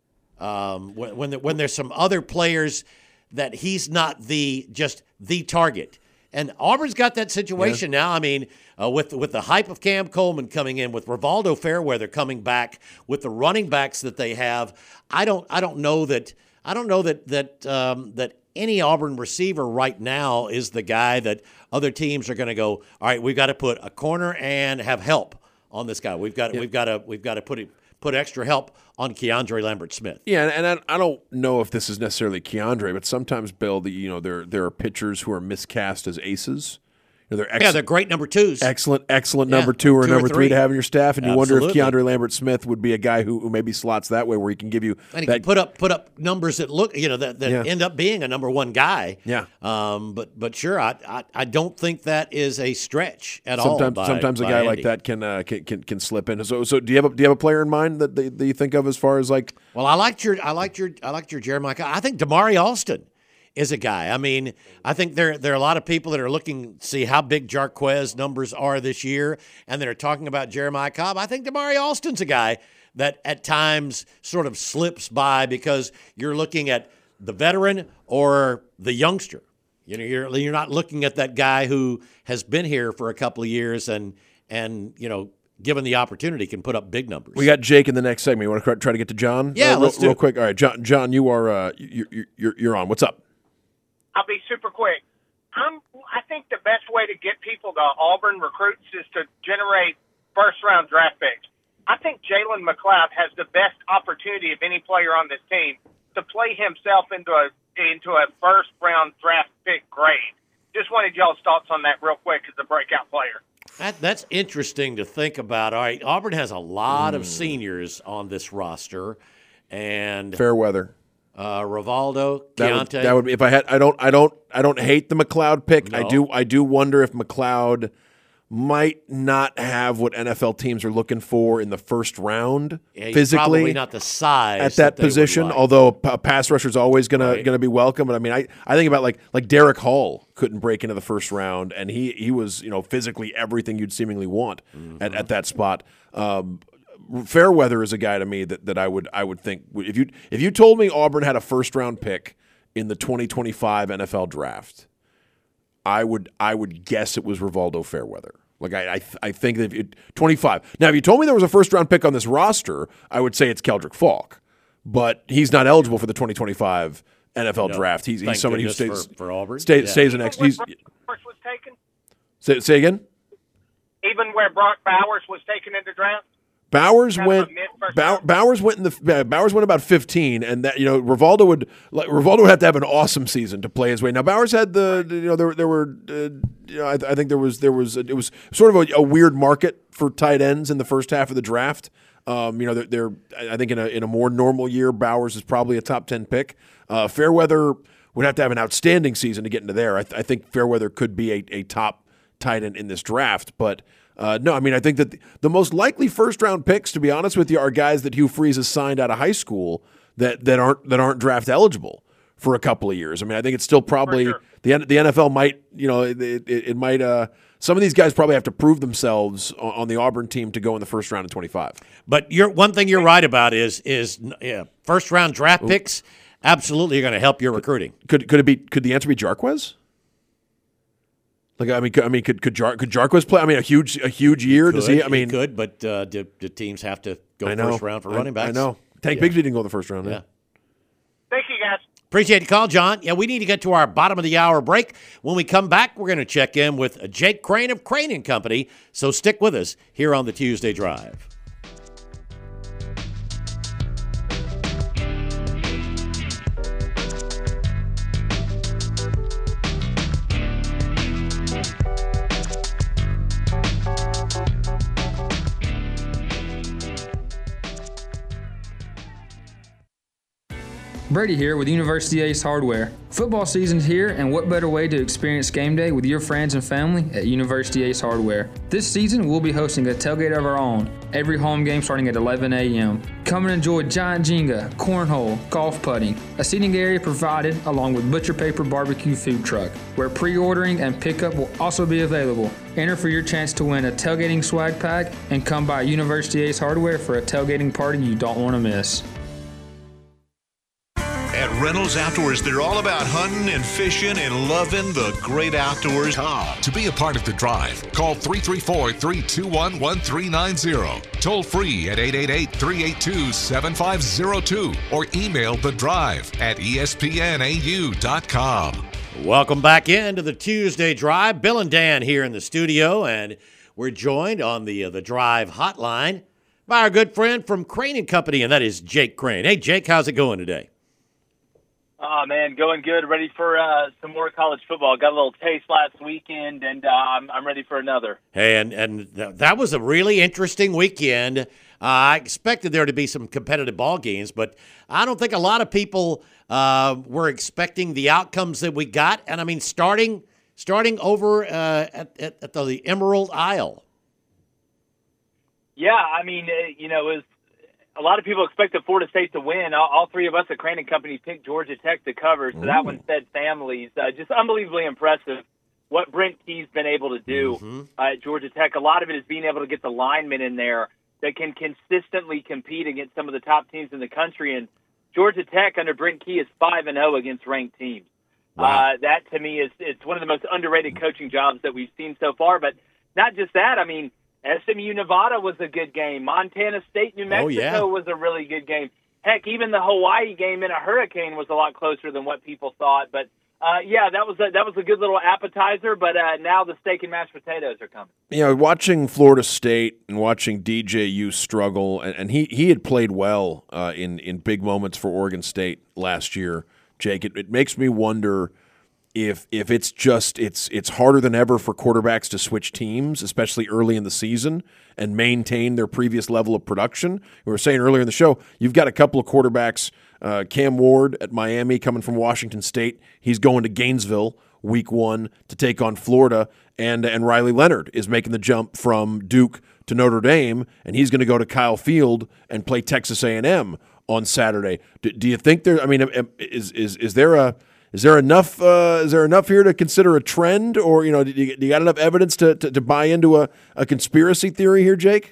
um, when when, there, when there's some other players that he's not the just the target. And Auburn's got that situation yeah. now. I mean, uh, with with the hype of Cam Coleman coming in, with Rivaldo Fairweather coming back, with the running backs that they have, I don't I don't know that I don't know that that um, that any Auburn receiver right now is the guy that other teams are going to go, all right, we've got to put a corner and have help on this guy. We've got yeah. we've got to we've got to put it, put extra help on Keandre Lambert-Smith. Yeah, and I, I don't know if this is necessarily Keandre, but sometimes, Bill, the, you know, there there are pitchers who are miscast as aces. You know, they're ex- yeah, they're great number twos. Excellent, excellent yeah, number two or two number or three to have in your staff, and you Absolutely. wonder if Keandre Lambert-Smith would be a guy who, who maybe slots that way, where he can give you and he that, can put up put up numbers that look, you know, that, that yeah. end up being a number one guy. Yeah. Um. But but sure, I I, I don't think that is a stretch at sometimes, all. By, sometimes a by guy Andy. like that can, uh, can can can slip in. So so do you have a, do you have a player in mind that, that you think of as far as like? Well, I liked your I liked your I liked your Jeremiah. I think Damari Alston is a guy. I mean, I think there there are a lot of people that are looking to see how big Jarquez numbers are this year, and that are talking about Jeremiah Cobb. I think Damari Alston's a guy that at times sort of slips by because you're looking at the veteran or the youngster. You know, you're you're not looking at that guy who has been here for a couple of years and and you know, given the opportunity, can put up big numbers. We got Jake in the next segment. You want to try to get to John? Yeah, uh, let's real, do real it. quick. All right, John. John, you are uh, you're, you're you're on. What's up? I'll be super quick. I'm, I think the best way to get people to Auburn recruits is to generate first-round draft picks. I think Jalen McLeod has the best opportunity of any player on this team to play himself into a into a first-round draft pick grade. Just wanted y'all's thoughts on that real quick as a breakout player. That, that's interesting to think about. All right, Auburn has a lot mm. of seniors on this roster, and Fairweather. Uh, Rivaldo, that Keontae. Would, that would be if I had. I don't. I don't. I don't hate the McLeod pick. No. I do. I do wonder if McLeod might not have what N F L teams are looking for in the first round yeah, he's physically. Probably not the size at that, that position. like. Although a pass rusher is always gonna right. gonna be welcome. But I mean, I, I think about like like Derek Hall couldn't break into the first round, and he he was you know physically everything you'd seemingly want mm-hmm. at, at that spot. Um, Fairweather is a guy to me that, that I would I would think if you if you told me Auburn had a first round pick in the twenty twenty-five N F L draft, I would I would guess it was Rivaldo Fairweather. Like I I, th- I think that if it, twenty-five. Now, if you told me there was a first round pick on this roster, I would say it's Keldrick Falk, but he's not eligible for the twenty twenty-five N F L no, draft. He's, he's somebody who stays for, for Auburn. Stays, yeah. stays the next. He's, Bowers was taken. Say, say again. Even where Brock Bowers was taken in the draft. Bowers kind went. Bow, Bowers went in the. Bowers went about fifteen, and that you know Rivaldo would like Rivaldo would have to have an awesome season to play his way. Now Bowers had the you know there there were uh, you know I, I think there was there was it was sort of a, a weird market for tight ends in the first half of the draft. Um, you know they're, they're I think in a in a more normal year Bowers is probably a top ten pick. Uh, Fairweather would have to have an outstanding season to get into there. I, th- I think Fairweather could be a, a top tight end in this draft, but. Uh, no, I mean, I think that the, the most likely first-round picks, to be honest with you, are guys that Hugh Freeze has signed out of high school that, that aren't that aren't draft eligible for a couple of years. I mean, I think it's still probably sure. the the N F L might, you know, it, it, it might. Uh, some of these guys probably have to prove themselves on, on the Auburn team to go in the first round of twenty-five. But you're one thing you're right about is is yeah, first-round draft Ooh. picks absolutely are going to help your recruiting. Could could it be? Could the answer be Jarquez? Like I mean, could, I mean, could could, Jar, could Jarquez play? I mean, a huge a huge year. He could, Does he? I mean, he could, but uh, do, do teams have to go I know, first round for I, running backs? I know. Tank Yeah. Bigsby didn't go in the first round. Yeah. Yeah. Thank you, guys. Appreciate the call, John. Yeah, we need to get to our bottom of the hour break. When we come back, we're going to check in with Jake Crane of Crane and Company. So stick with us here on the Tuesday Drive. Brady here with University Ace Hardware. Football season's here, and what better way to experience game day with your friends and family at University Ace Hardware. This season, we'll be hosting a tailgate of our own, every home game starting at eleven a.m. Come and enjoy giant Jenga, cornhole, golf putting, a seating area provided along with butcher paper barbecue food truck, where pre-ordering and pickup will also be available. Enter for your chance to win a tailgating swag pack and come by University Ace Hardware for a tailgating party you don't want to miss. At Reynolds Outdoors, they're all about hunting and fishing and loving the great outdoors. To be a part of the drive, call three three four, three two one, one three nine zero. Toll free at eight eight eight, three eight two, seven five zero two or email the drive at E S P N A U dot com. Welcome back into the Tuesday Drive. Bill and Dan here in the studio, and we're joined on the uh, the Drive hotline by our good friend from Crane and Company, and that is Jake Crane. Hey, Jake, how's it going today? Oh, man, going good. Ready for uh, some more college football. Got a little taste last weekend, and uh, I'm, I'm ready for another. Hey, and, and th- that was a really interesting weekend. Uh, I expected there to be some competitive ball games, but I don't think a lot of people uh, were expecting the outcomes that we got. And, I mean, starting starting over uh, at, at, at the Emerald Isle. Yeah, I mean, uh, you know, it was a lot of people expected Florida State to win. All, all three of us at Crane and Company picked Georgia Tech to cover, so Ooh. that one fed families. Uh, just unbelievably impressive what Brent Key's been able to do mm-hmm. uh, at Georgia Tech. A lot of it is being able to get the linemen in there that can consistently compete against some of the top teams in the country. And Georgia Tech under Brent Key is five and oh against ranked teams. Wow. Uh, that, to me, is it's one of the most underrated coaching jobs that we've seen so far. But not just that, I mean, S M U Nevada was a good game. Montana State, New Mexico oh, yeah. was a really good game. Heck, even the Hawaii game in a hurricane was a lot closer than what people thought. But, uh, yeah, that was a, that was a good little appetizer, but uh, now the steak and mashed potatoes are coming. You know, watching Florida State and watching D J U struggle, and, and he, he had played well uh, in, in big moments for Oregon State last year, Jake. It, it makes me wonder – If if it's just it's it's harder than ever for quarterbacks to switch teams, especially early in the season, and maintain their previous level of production. We were saying earlier in the show, you've got a couple of quarterbacks, uh, Cam Ward at Miami coming from Washington State. He's going to Gainesville week one to take on Florida, and and Riley Leonard is making the jump from Duke to Notre Dame, and he's going to go to Kyle Field and play Texas A and M on Saturday. Do, do you think there? I mean, is is is there a Is there enough? Uh, is there enough here to consider a trend, or you know, do you, do you got enough evidence to, to, to buy into a, a conspiracy theory here, Jake?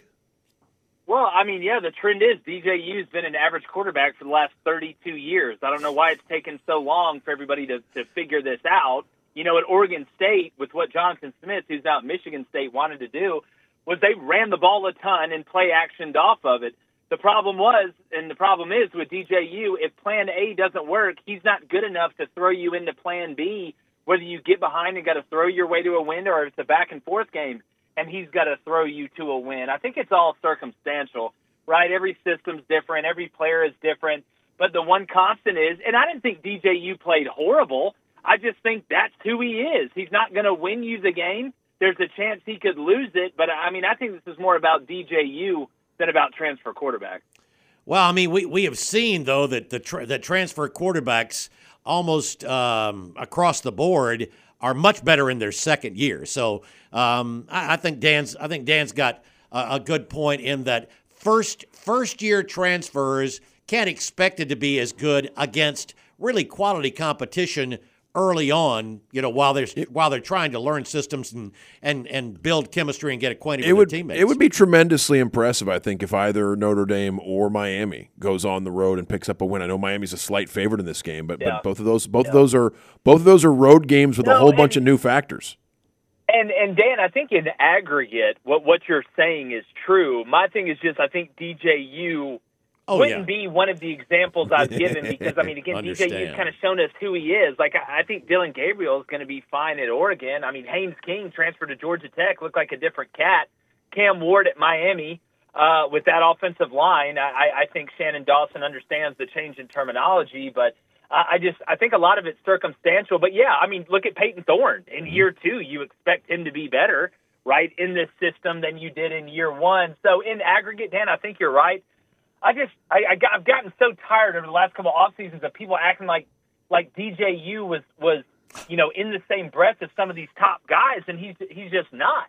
Well, I mean, yeah, the trend is D J U's been an average quarterback for the last thirty-two years. I don't know why it's taken so long for everybody to, to figure this out. You know, at Oregon State, with what Jonathan Smith, who's out at Michigan State, wanted to do, was they ran the ball a ton and play actioned off of it. The problem was, and the problem is with D J U, if plan A doesn't work, he's not good enough to throw you into plan B, whether you get behind and got to throw your way to a win or it's a back-and-forth game, and he's got to throw you to a win. I think it's all circumstantial, right? Every system's different. Every player is different. But the one constant is, and I didn't think D J U played horrible. I just think that's who he is. He's not going to win you the game. There's a chance he could lose it. But, I mean, I think this is more about D J U than about transfer quarterback. Well, I mean, we, we have seen, though, that the tra- that transfer quarterbacks almost um, across the board are much better in their second year. So um, I, I think Dan's I think Dan's got a, a good point in that first first year transfers can't expect it to be as good against really quality competition early on, you know, while they're while they're trying to learn systems and and, and build chemistry and get acquainted it with would, their teammates. It would be tremendously impressive, I think, if either Notre Dame or Miami goes on the road and picks up a win. I know Miami's a slight favorite in this game, but, yeah. but both of those both yeah. of those are both of those are road games with no, a whole and, bunch of new factors. And and Dan, I think in aggregate, what what you're saying is true. My thing is just I think D J U Oh, wouldn't yeah. be one of the examples I've given because, I mean, again, D J U's kind of shown us who he is. Like, I, I think Dylan Gabriel is going to be fine at Oregon. I mean, Haynes King transferred to Georgia Tech, looked like a different cat. Cam Ward at Miami uh, with that offensive line. I, I think Shannon Dawson understands the change in terminology, but uh, I just I think a lot of it's circumstantial. But, yeah, I mean, look at Peyton Thorne. In year two, you expect him to be better, right, in this system than you did in year one. So, in aggregate, Dan, I think you're right. I just I, I got, I've gotten so tired over the last couple of off seasons of people acting like like D J U was was you know in the same breath as some of these top guys, and he's he's just not.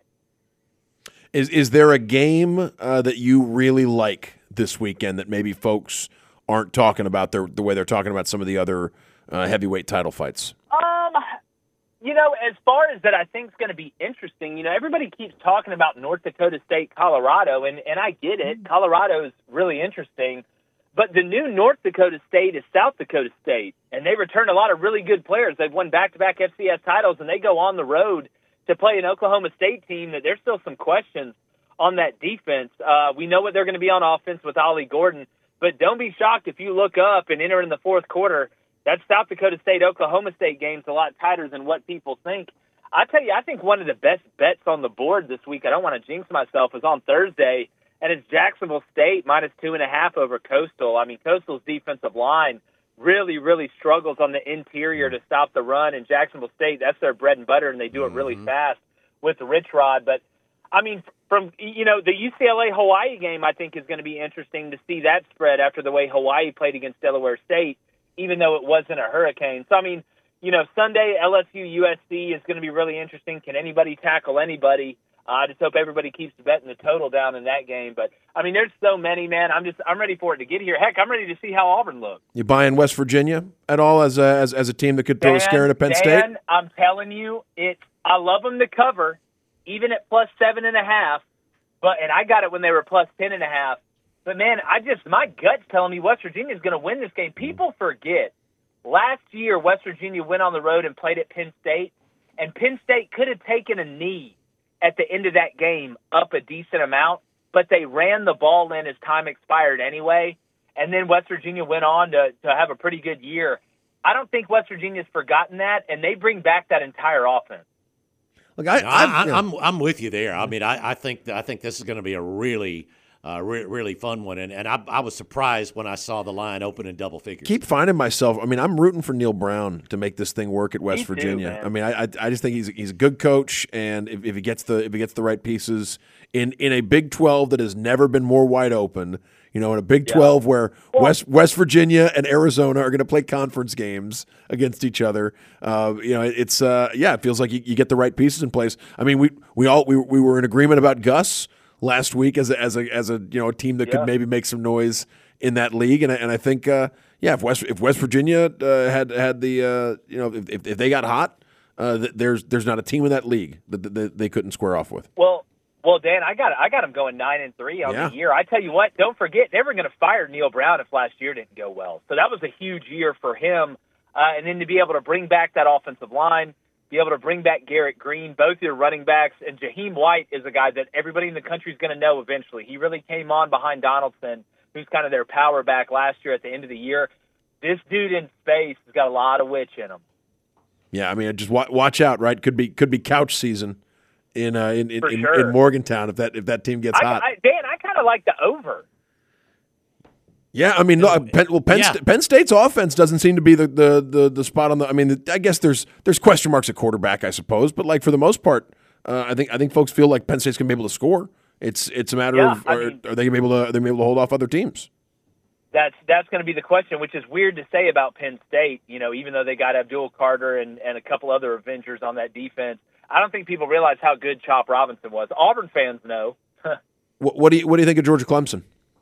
Is is there a game uh, that you really like this weekend that maybe folks aren't talking about the the way they're talking about some of the other uh, heavyweight title fights? Um, you know, as far as that, I think is going to be interesting. You know, everybody keeps talking about North Dakota State, Colorado, and and I get it. Colorado is really interesting, but the new North Dakota State is South Dakota State, and they returned a lot of really good players. They've won back-to-back F C S titles, and they go on the road to play an Oklahoma State team that there's still some questions on that defense. Uh, we know what they're going to be on offense with Ollie Gordon, but don't be shocked if you look up and enter in the fourth quarter. That South Dakota State-Oklahoma State game's a lot tighter than what people think. I tell you, I think one of the best bets on the board this week, I don't want to jinx myself, is on Thursday, and it's Jacksonville State minus two and a half over Coastal. I mean, Coastal's defensive line really, really struggles on the interior to stop the run, and Jacksonville State, that's their bread and butter, and they do it really mm-hmm. fast with Rich Rod. But, I mean, from, you know, the U C L A-Hawaii game, I think, is going to be interesting to see that spread after the way Hawaii played against Delaware State, even though it wasn't a hurricane. So, I mean, you know, Sunday, L S U U S C is going to be really interesting. Can anybody tackle anybody? Uh, I just hope everybody keeps betting the total down in that game. But, I mean, there's so many, man. I'm just I'm ready for it to get here. Heck, I'm ready to see how Auburn looks. You buying West Virginia at all as a, as, as a team that could throw Dan, a scare into Penn Dan, State? I'm telling you, it's I love them to cover, even at plus seven and a half. But and I got it when they were plus ten and a half. But, man, I just my gut's telling me West Virginia is going to win this game. People forget. Last year, West Virginia went on the road and played at Penn State, and Penn State could have taken a knee at the end of that game up a decent amount, but they ran the ball in as time expired anyway, and then West Virginia went on to, to have a pretty good year. I don't think West Virginia's forgotten that, and they bring back that entire offense. Look, I, I, I, I'm I'm with you there. I mean, I, I think I think this is going to be a really Uh, re- really fun one, and, and I, I was surprised when I saw the line open in double figures. Keep finding myself. I mean, I'm rooting for Neil Brown to make this thing work at West Me too, Virginia. man. I mean, I, I I just think he's he's a good coach, and if, if he gets the if he gets the right pieces in, in a Big twelve that has never been more wide open, you know, in a Big twelve yeah. where well, West West Virginia and Arizona are going to play conference games against each other. Uh, you know, it's uh, yeah, it feels like you, you get the right pieces in place. I mean, we we all we we were in agreement about Gus last week as a as a as a you know a team that yeah. could maybe make some noise in that league, and I, and I think uh, yeah, if West if West Virginia uh, had had the uh, you know if if they got hot, uh, there's there's not a team in that league that, that they couldn't square off with. Well, well, Dan, I got I got them going nine and three on yeah. the year. I tell you what, don't forget they were going to fire Neil Brown if last year didn't go well. So that was a huge year for him, uh, and then to be able to bring back that offensive line. Be able to bring back Garrett Green, both your running backs, and Jaheim White is a guy that everybody in the country is going to know eventually. He really came on behind Donaldson, who's kind of their power back last year at the end of the year. This dude in space has got a lot of witch in him. Yeah, I mean, just watch, watch out, right? Could be could be couch season in uh, in in, in, sure. in Morgantown if that if that team gets I, hot. I, Dan, I kind of like the over. Yeah, I mean, no, Penn, well, Penn, yeah. St- Penn State's offense doesn't seem to be the, the, the, the spot on the. I mean, I guess there's there's question marks at quarterback, I suppose, but like for the most part, uh, I think I think folks feel like Penn State's gonna be able to score. It's it's a matter yeah, of I are, mean, are they gonna be able to are they gonna be able to hold off other teams? That's that's going to be the question, which is weird to say about Penn State. You know, even though they got Abdul Carter and, and a couple other Avengers on that defense, I don't think people realize how good Chop Robinson was. Auburn fans know. what, what do you what do you think of Georgia Clemson?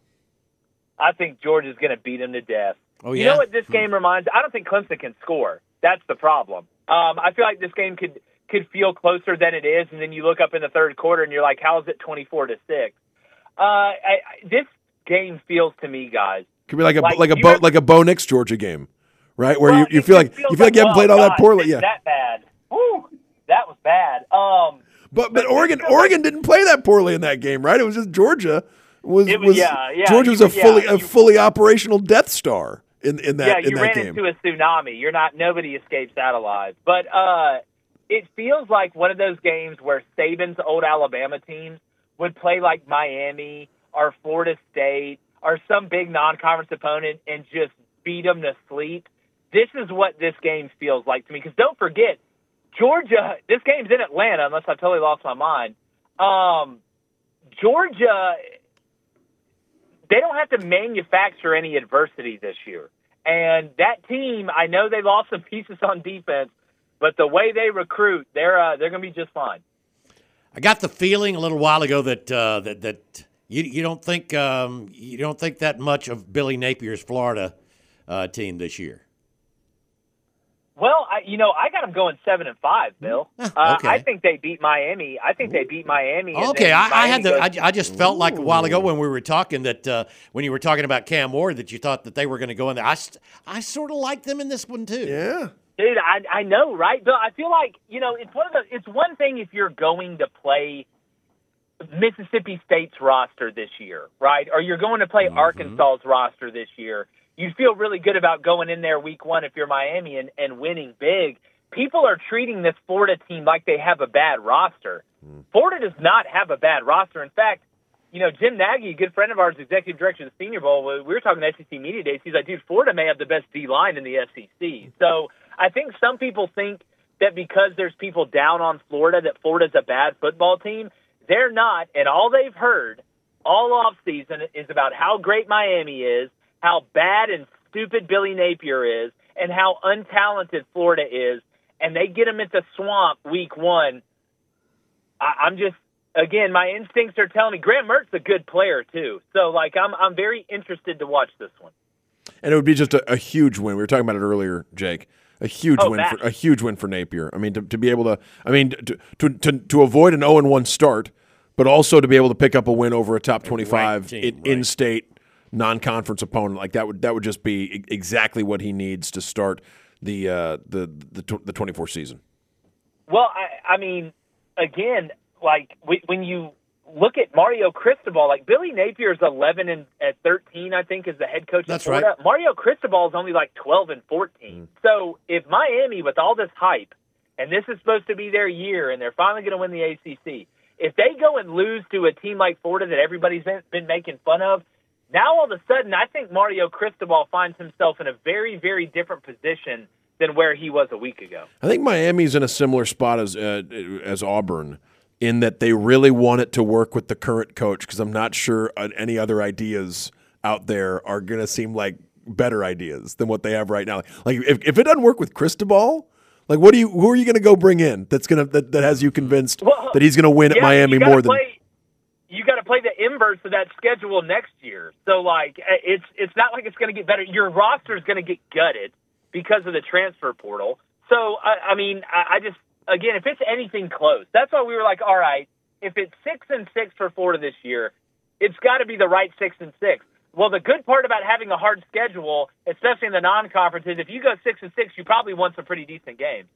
I think Georgia's going to beat him to death. Oh, yeah? You know what this game reminds? I don't think Clemson can score. That's the problem. Um, I feel like this game could could feel closer than it is, and then you look up in the third quarter and you're like, how is it twenty-four to six? Uh, I, I, this game feels to me, guys, could be like a like, like a Bo, like a Bo Nix Georgia game, right? Where well, you, you feel like you feel like you haven't played all God, that poorly. Yeah, that bad. Woo, that was bad. Um, but but Oregon Oregon didn't play that poorly in that game, right? It was just Georgia. Was, it was, was yeah, yeah. Georgia was a yeah, fully yeah, a fully operational Death Star in, in that yeah, in you that ran game. into a tsunami. You're not nobody escapes that alive. But uh, it feels like one of those games where Saban's old Alabama teams would play like Miami or Florida State or some big non-conference opponent and just beat them to sleep. This is what this game feels like to me. Because don't forget, Georgia. This game's in Atlanta, unless I totally lost my mind. Um, Georgia. they don't have to manufacture any adversity this year. And that team, I know they lost some pieces on defense, but the way they recruit, they're uh, they're going to be just fine. I got the feeling a little while ago that uh, that that you you don't think um, you don't think that much of Billy Napier's Florida uh, team this year. Well, I, you know, I got them going seven and five, Bill. Uh, Okay. I think they beat Miami. I think they beat Miami. and Okay, then I, I Miami had the. goes- I, I just felt like a while ago when we were talking that uh, when you were talking about Cam Ward that you thought that they were going to go in there. I, st- I sort of like them in this one too. Yeah. Dude, I I know, right? Bill, I feel like, you know, it's one of the it's one thing if you're going to play Mississippi State's roster this year, right? Or you're going to play Mm-hmm. Arkansas's roster this year. You feel really good about going in there week one if you're Miami and, and winning big. People are treating this Florida team like they have a bad roster. Mm. Florida does not have a bad roster. In fact, you know, Jim Nagy, a good friend of ours, executive director of the Senior Bowl, we were talking to S E C Media Days. He's like, dude, Florida may have the best D-line in the S E C. So I think some people think that because there's people down on Florida, that Florida's a bad football team. They're not, and all they've heard all offseason is about how great Miami is, how bad and stupid Billy Napier is, and how untalented Florida is, and they get them at the swamp week one. I, I'm just, again, my instincts are telling me Graham Mertz's a good player too. So, like, I'm I'm very interested to watch this one. And it would be just a, a huge win. We were talking about it earlier, Jake. A huge Oh, win that. for a huge win for Napier. I mean, to, to be able to, I mean, to, to to to avoid an oh and one start, but also to be able to pick up a win over a top twenty-five team, in, right. in-state non-conference opponent, like that would that would just be e- exactly what he needs to start the uh, the the tw- the twenty-four season. Well, I, I mean, again, like we, when you look at Mario Cristobal, like Billy Napier's eleven and at thirteen, I think, is the head coach That's of Florida. right. Mario Cristobal is only like twelve and fourteen. So if Miami, with all this hype, and this is supposed to be their year, and they're finally going to win the A C C, if they go and lose to a team like Florida that everybody's been, been making fun of, now all of a sudden I think Mario Cristobal finds himself in a very, very different position than where he was a week ago. I think Miami's in a similar spot as uh, as Auburn in that they really want it to work with the current coach because I'm not sure uh, any other ideas out there are going to seem like better ideas than what they have right now. Like if, if it doesn't work with Cristobal, like what do you who are you going to go bring in that's going to that, that has you convinced Well, that he's going to win at yeah, Miami you gotta more than play, you got to play the inverse of that schedule next year. So like it's it's not like it's going to get better. Your roster is going to get gutted because of the transfer portal. So I, I mean, I, I just again, if it's anything close, that's why we were like, all right, if it's six and six for Florida this year, it's got to be the right six and six. Well, the good part about having a hard schedule, especially in the non-conference, is if you go six and six, you probably won some pretty decent games.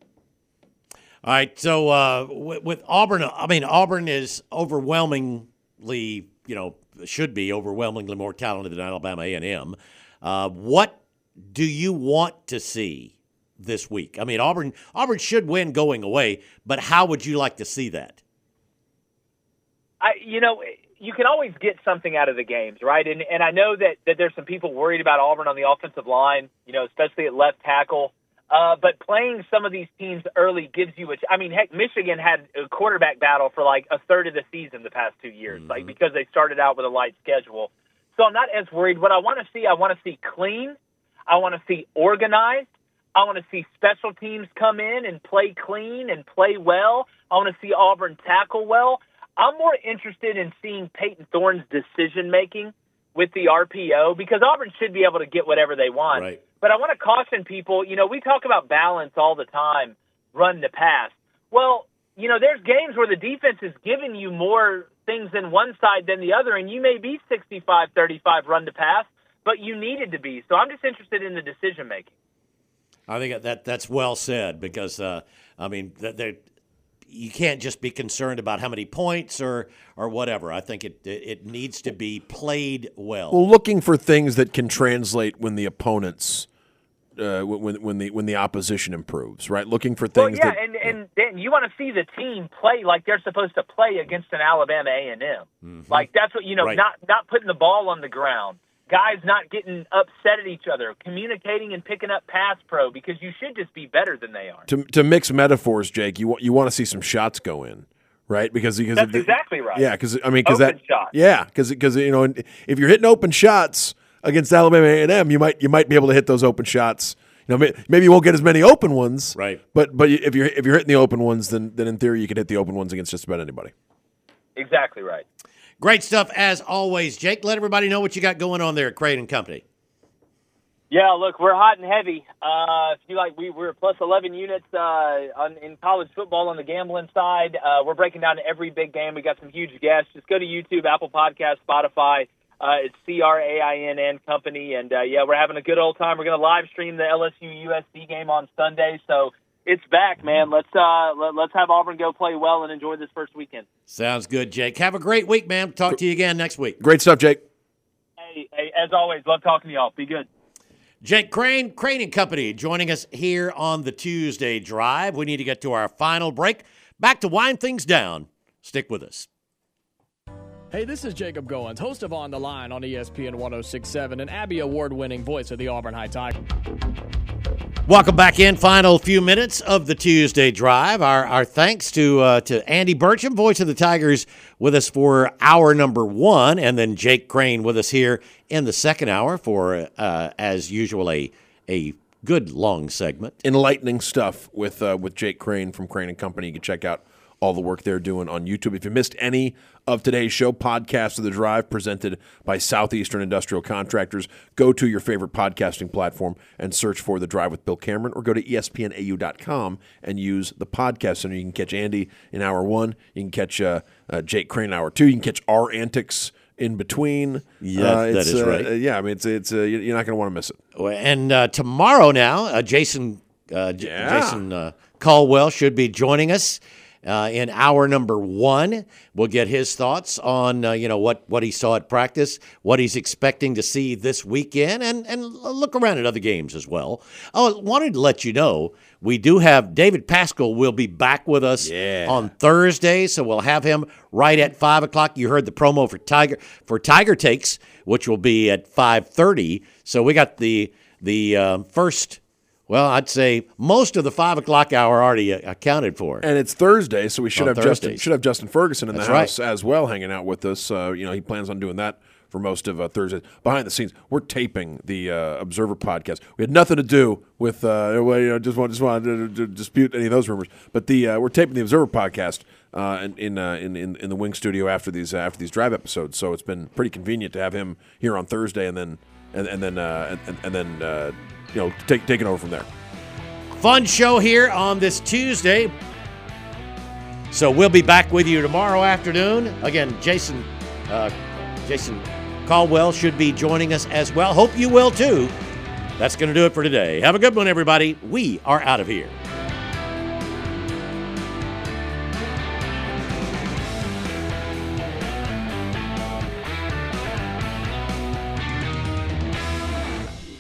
All right, so uh, with, with Auburn, I mean Auburn is overwhelmingly, you know, should be overwhelmingly more talented than Alabama A and M. Uh, what do you want to see this week? I mean, Auburn Auburn should win going away, but how would you like to see that? I, you know, you can always get something out of the games, right? And and I know that, that there's some people worried about Auburn on the offensive line, you know, especially at left tackle. Uh, but playing some of these teams early gives you a – I mean, heck, Michigan had a quarterback battle for like a third of the season the past two years, mm-hmm. like because they started out with a light schedule. So I'm not as worried. What I want to see, I want to see clean. I want to see organized. I want to see special teams come in and play clean and play well. I want to see Auburn tackle well. I'm more interested in seeing Peyton Thorne's decision-making with the R P O because Auburn should be able to get whatever they want. Right. But I want to caution people, you know, we talk about balance all the time, run to pass. Well, you know, there's games where the defense is giving you more things than one side than the other, and you may be sixty-five thirty-five run to pass, but you needed to be. So I'm just interested in the decision-making. I think that that's well said because, uh, I mean, they're you can't just be concerned about how many points or or whatever. I think it it needs to be played well. Well, looking for things that can translate when the opponents, uh, when when the when the opposition improves, right? Looking for things. Well, yeah, that, and and then you want to see the team play like they're supposed to play against an Alabama A and M. Mm-hmm. Like that's what you know, Right. not not putting the ball on the ground. Guys not getting upset at each other, communicating and picking up pass pro because you should just be better than they are. To to mix metaphors, Jake, you want you want to see some shots go in, right? Because because That's it, exactly right. Yeah, because I mean, because that shots. yeah, because because you know, if you're hitting open shots against Alabama A and M, you might you might be able to hit those open shots. You know, maybe you won't get as many open ones, right? But but if you're if you're hitting the open ones, then then in theory you can hit the open ones against just about anybody. Exactly right. Great stuff as always, Jake. Let everybody know what you got going on there at Crane and Company. Yeah, look, we're hot and heavy. Uh, if you like, we we're plus eleven units uh, on, in college football on the gambling side. Uh, we're breaking down every big game. We got some huge guests. Just go to YouTube, Apple Podcasts, Spotify. Uh, it's C R A I N N Company, and uh, yeah, we're having a good old time. We're going to live stream the L S U U S C game on Sunday, so it's back, man. Let's uh, let, let's have Auburn go play well and enjoy this first weekend. Sounds good, Jake. Have a great week, man. Talk to you again next week. Great stuff, Jake. Hey, hey as always, love talking to y'all. Be good. Jake Crane, Crane and Company, joining us here on the Tuesday Drive. We need to get to our final break. Back to wind things down. Stick with us. Hey, this is Jacob Goins, host of On the Line on E S P N one oh six point seven, and Abby Award-winning voice of the Auburn High Tigers. Welcome back in. Final few minutes of the Tuesday Drive. Our our thanks to uh, to Andy Burcham, voice of the Tigers, with us for hour number one, and then Jake Crane with us here in the second hour for, uh, as usual, a a good long segment. Enlightening stuff with uh, with Jake Crane from Crane and Company. You can check out all the work they're doing on YouTube. If you missed any of today's show, podcast of the Drive presented by Southeastern Industrial Contractors, go to your favorite podcasting platform and search for The Drive with Bill Cameron, or go to E S P N A U dot com and use the podcast center. You can catch Andy in hour one. You can catch uh, uh, Jake Crane in hour two. You can catch our antics in between. Yeah, uh, that is uh, right. Uh, yeah, I mean, it's it's uh, you're not going to want to miss it. And uh, tomorrow now, uh, Jason uh, J- Yeah. Jason uh, Caldwell should be joining us uh, in hour number one. We'll get his thoughts on uh, you know what, what he saw at practice, what he's expecting to see this weekend, and and look around at other games as well. Oh, I wanted to let you know we do have David Pascal will be back with us Yeah. on Thursday, so we'll have him right at five o'clock. You heard the promo for Tiger for Tiger Takes, which will be at five thirty. So we got the the uh, first. Well, I'd say most of the five o'clock hour already uh, accounted for. And it's Thursday, so we should On have Justin Thursdays. should have Justin Ferguson in That's the right. house as well, hanging out with us. Uh, you know, he plans on doing that for most of uh, Thursday. Behind the scenes, we're taping the uh, Observer podcast. We had nothing to do with uh, well, you know, just want just wanted to, to dispute any of those rumors. But the uh, we're taping the Observer podcast uh, in in, uh, in in in the Wing Studio after these uh, after these drive episodes. So it's been pretty convenient to have him here on Thursday, and then and, and then uh, and, and then uh, you know take taking over from there. Fun show here on this Tuesday. So we'll be back with you tomorrow afternoon. Again, Jason uh, Jason Caldwell should be joining us as well. Hope you will too. That's going to do it for today. Have a good one, everybody. We are out of here.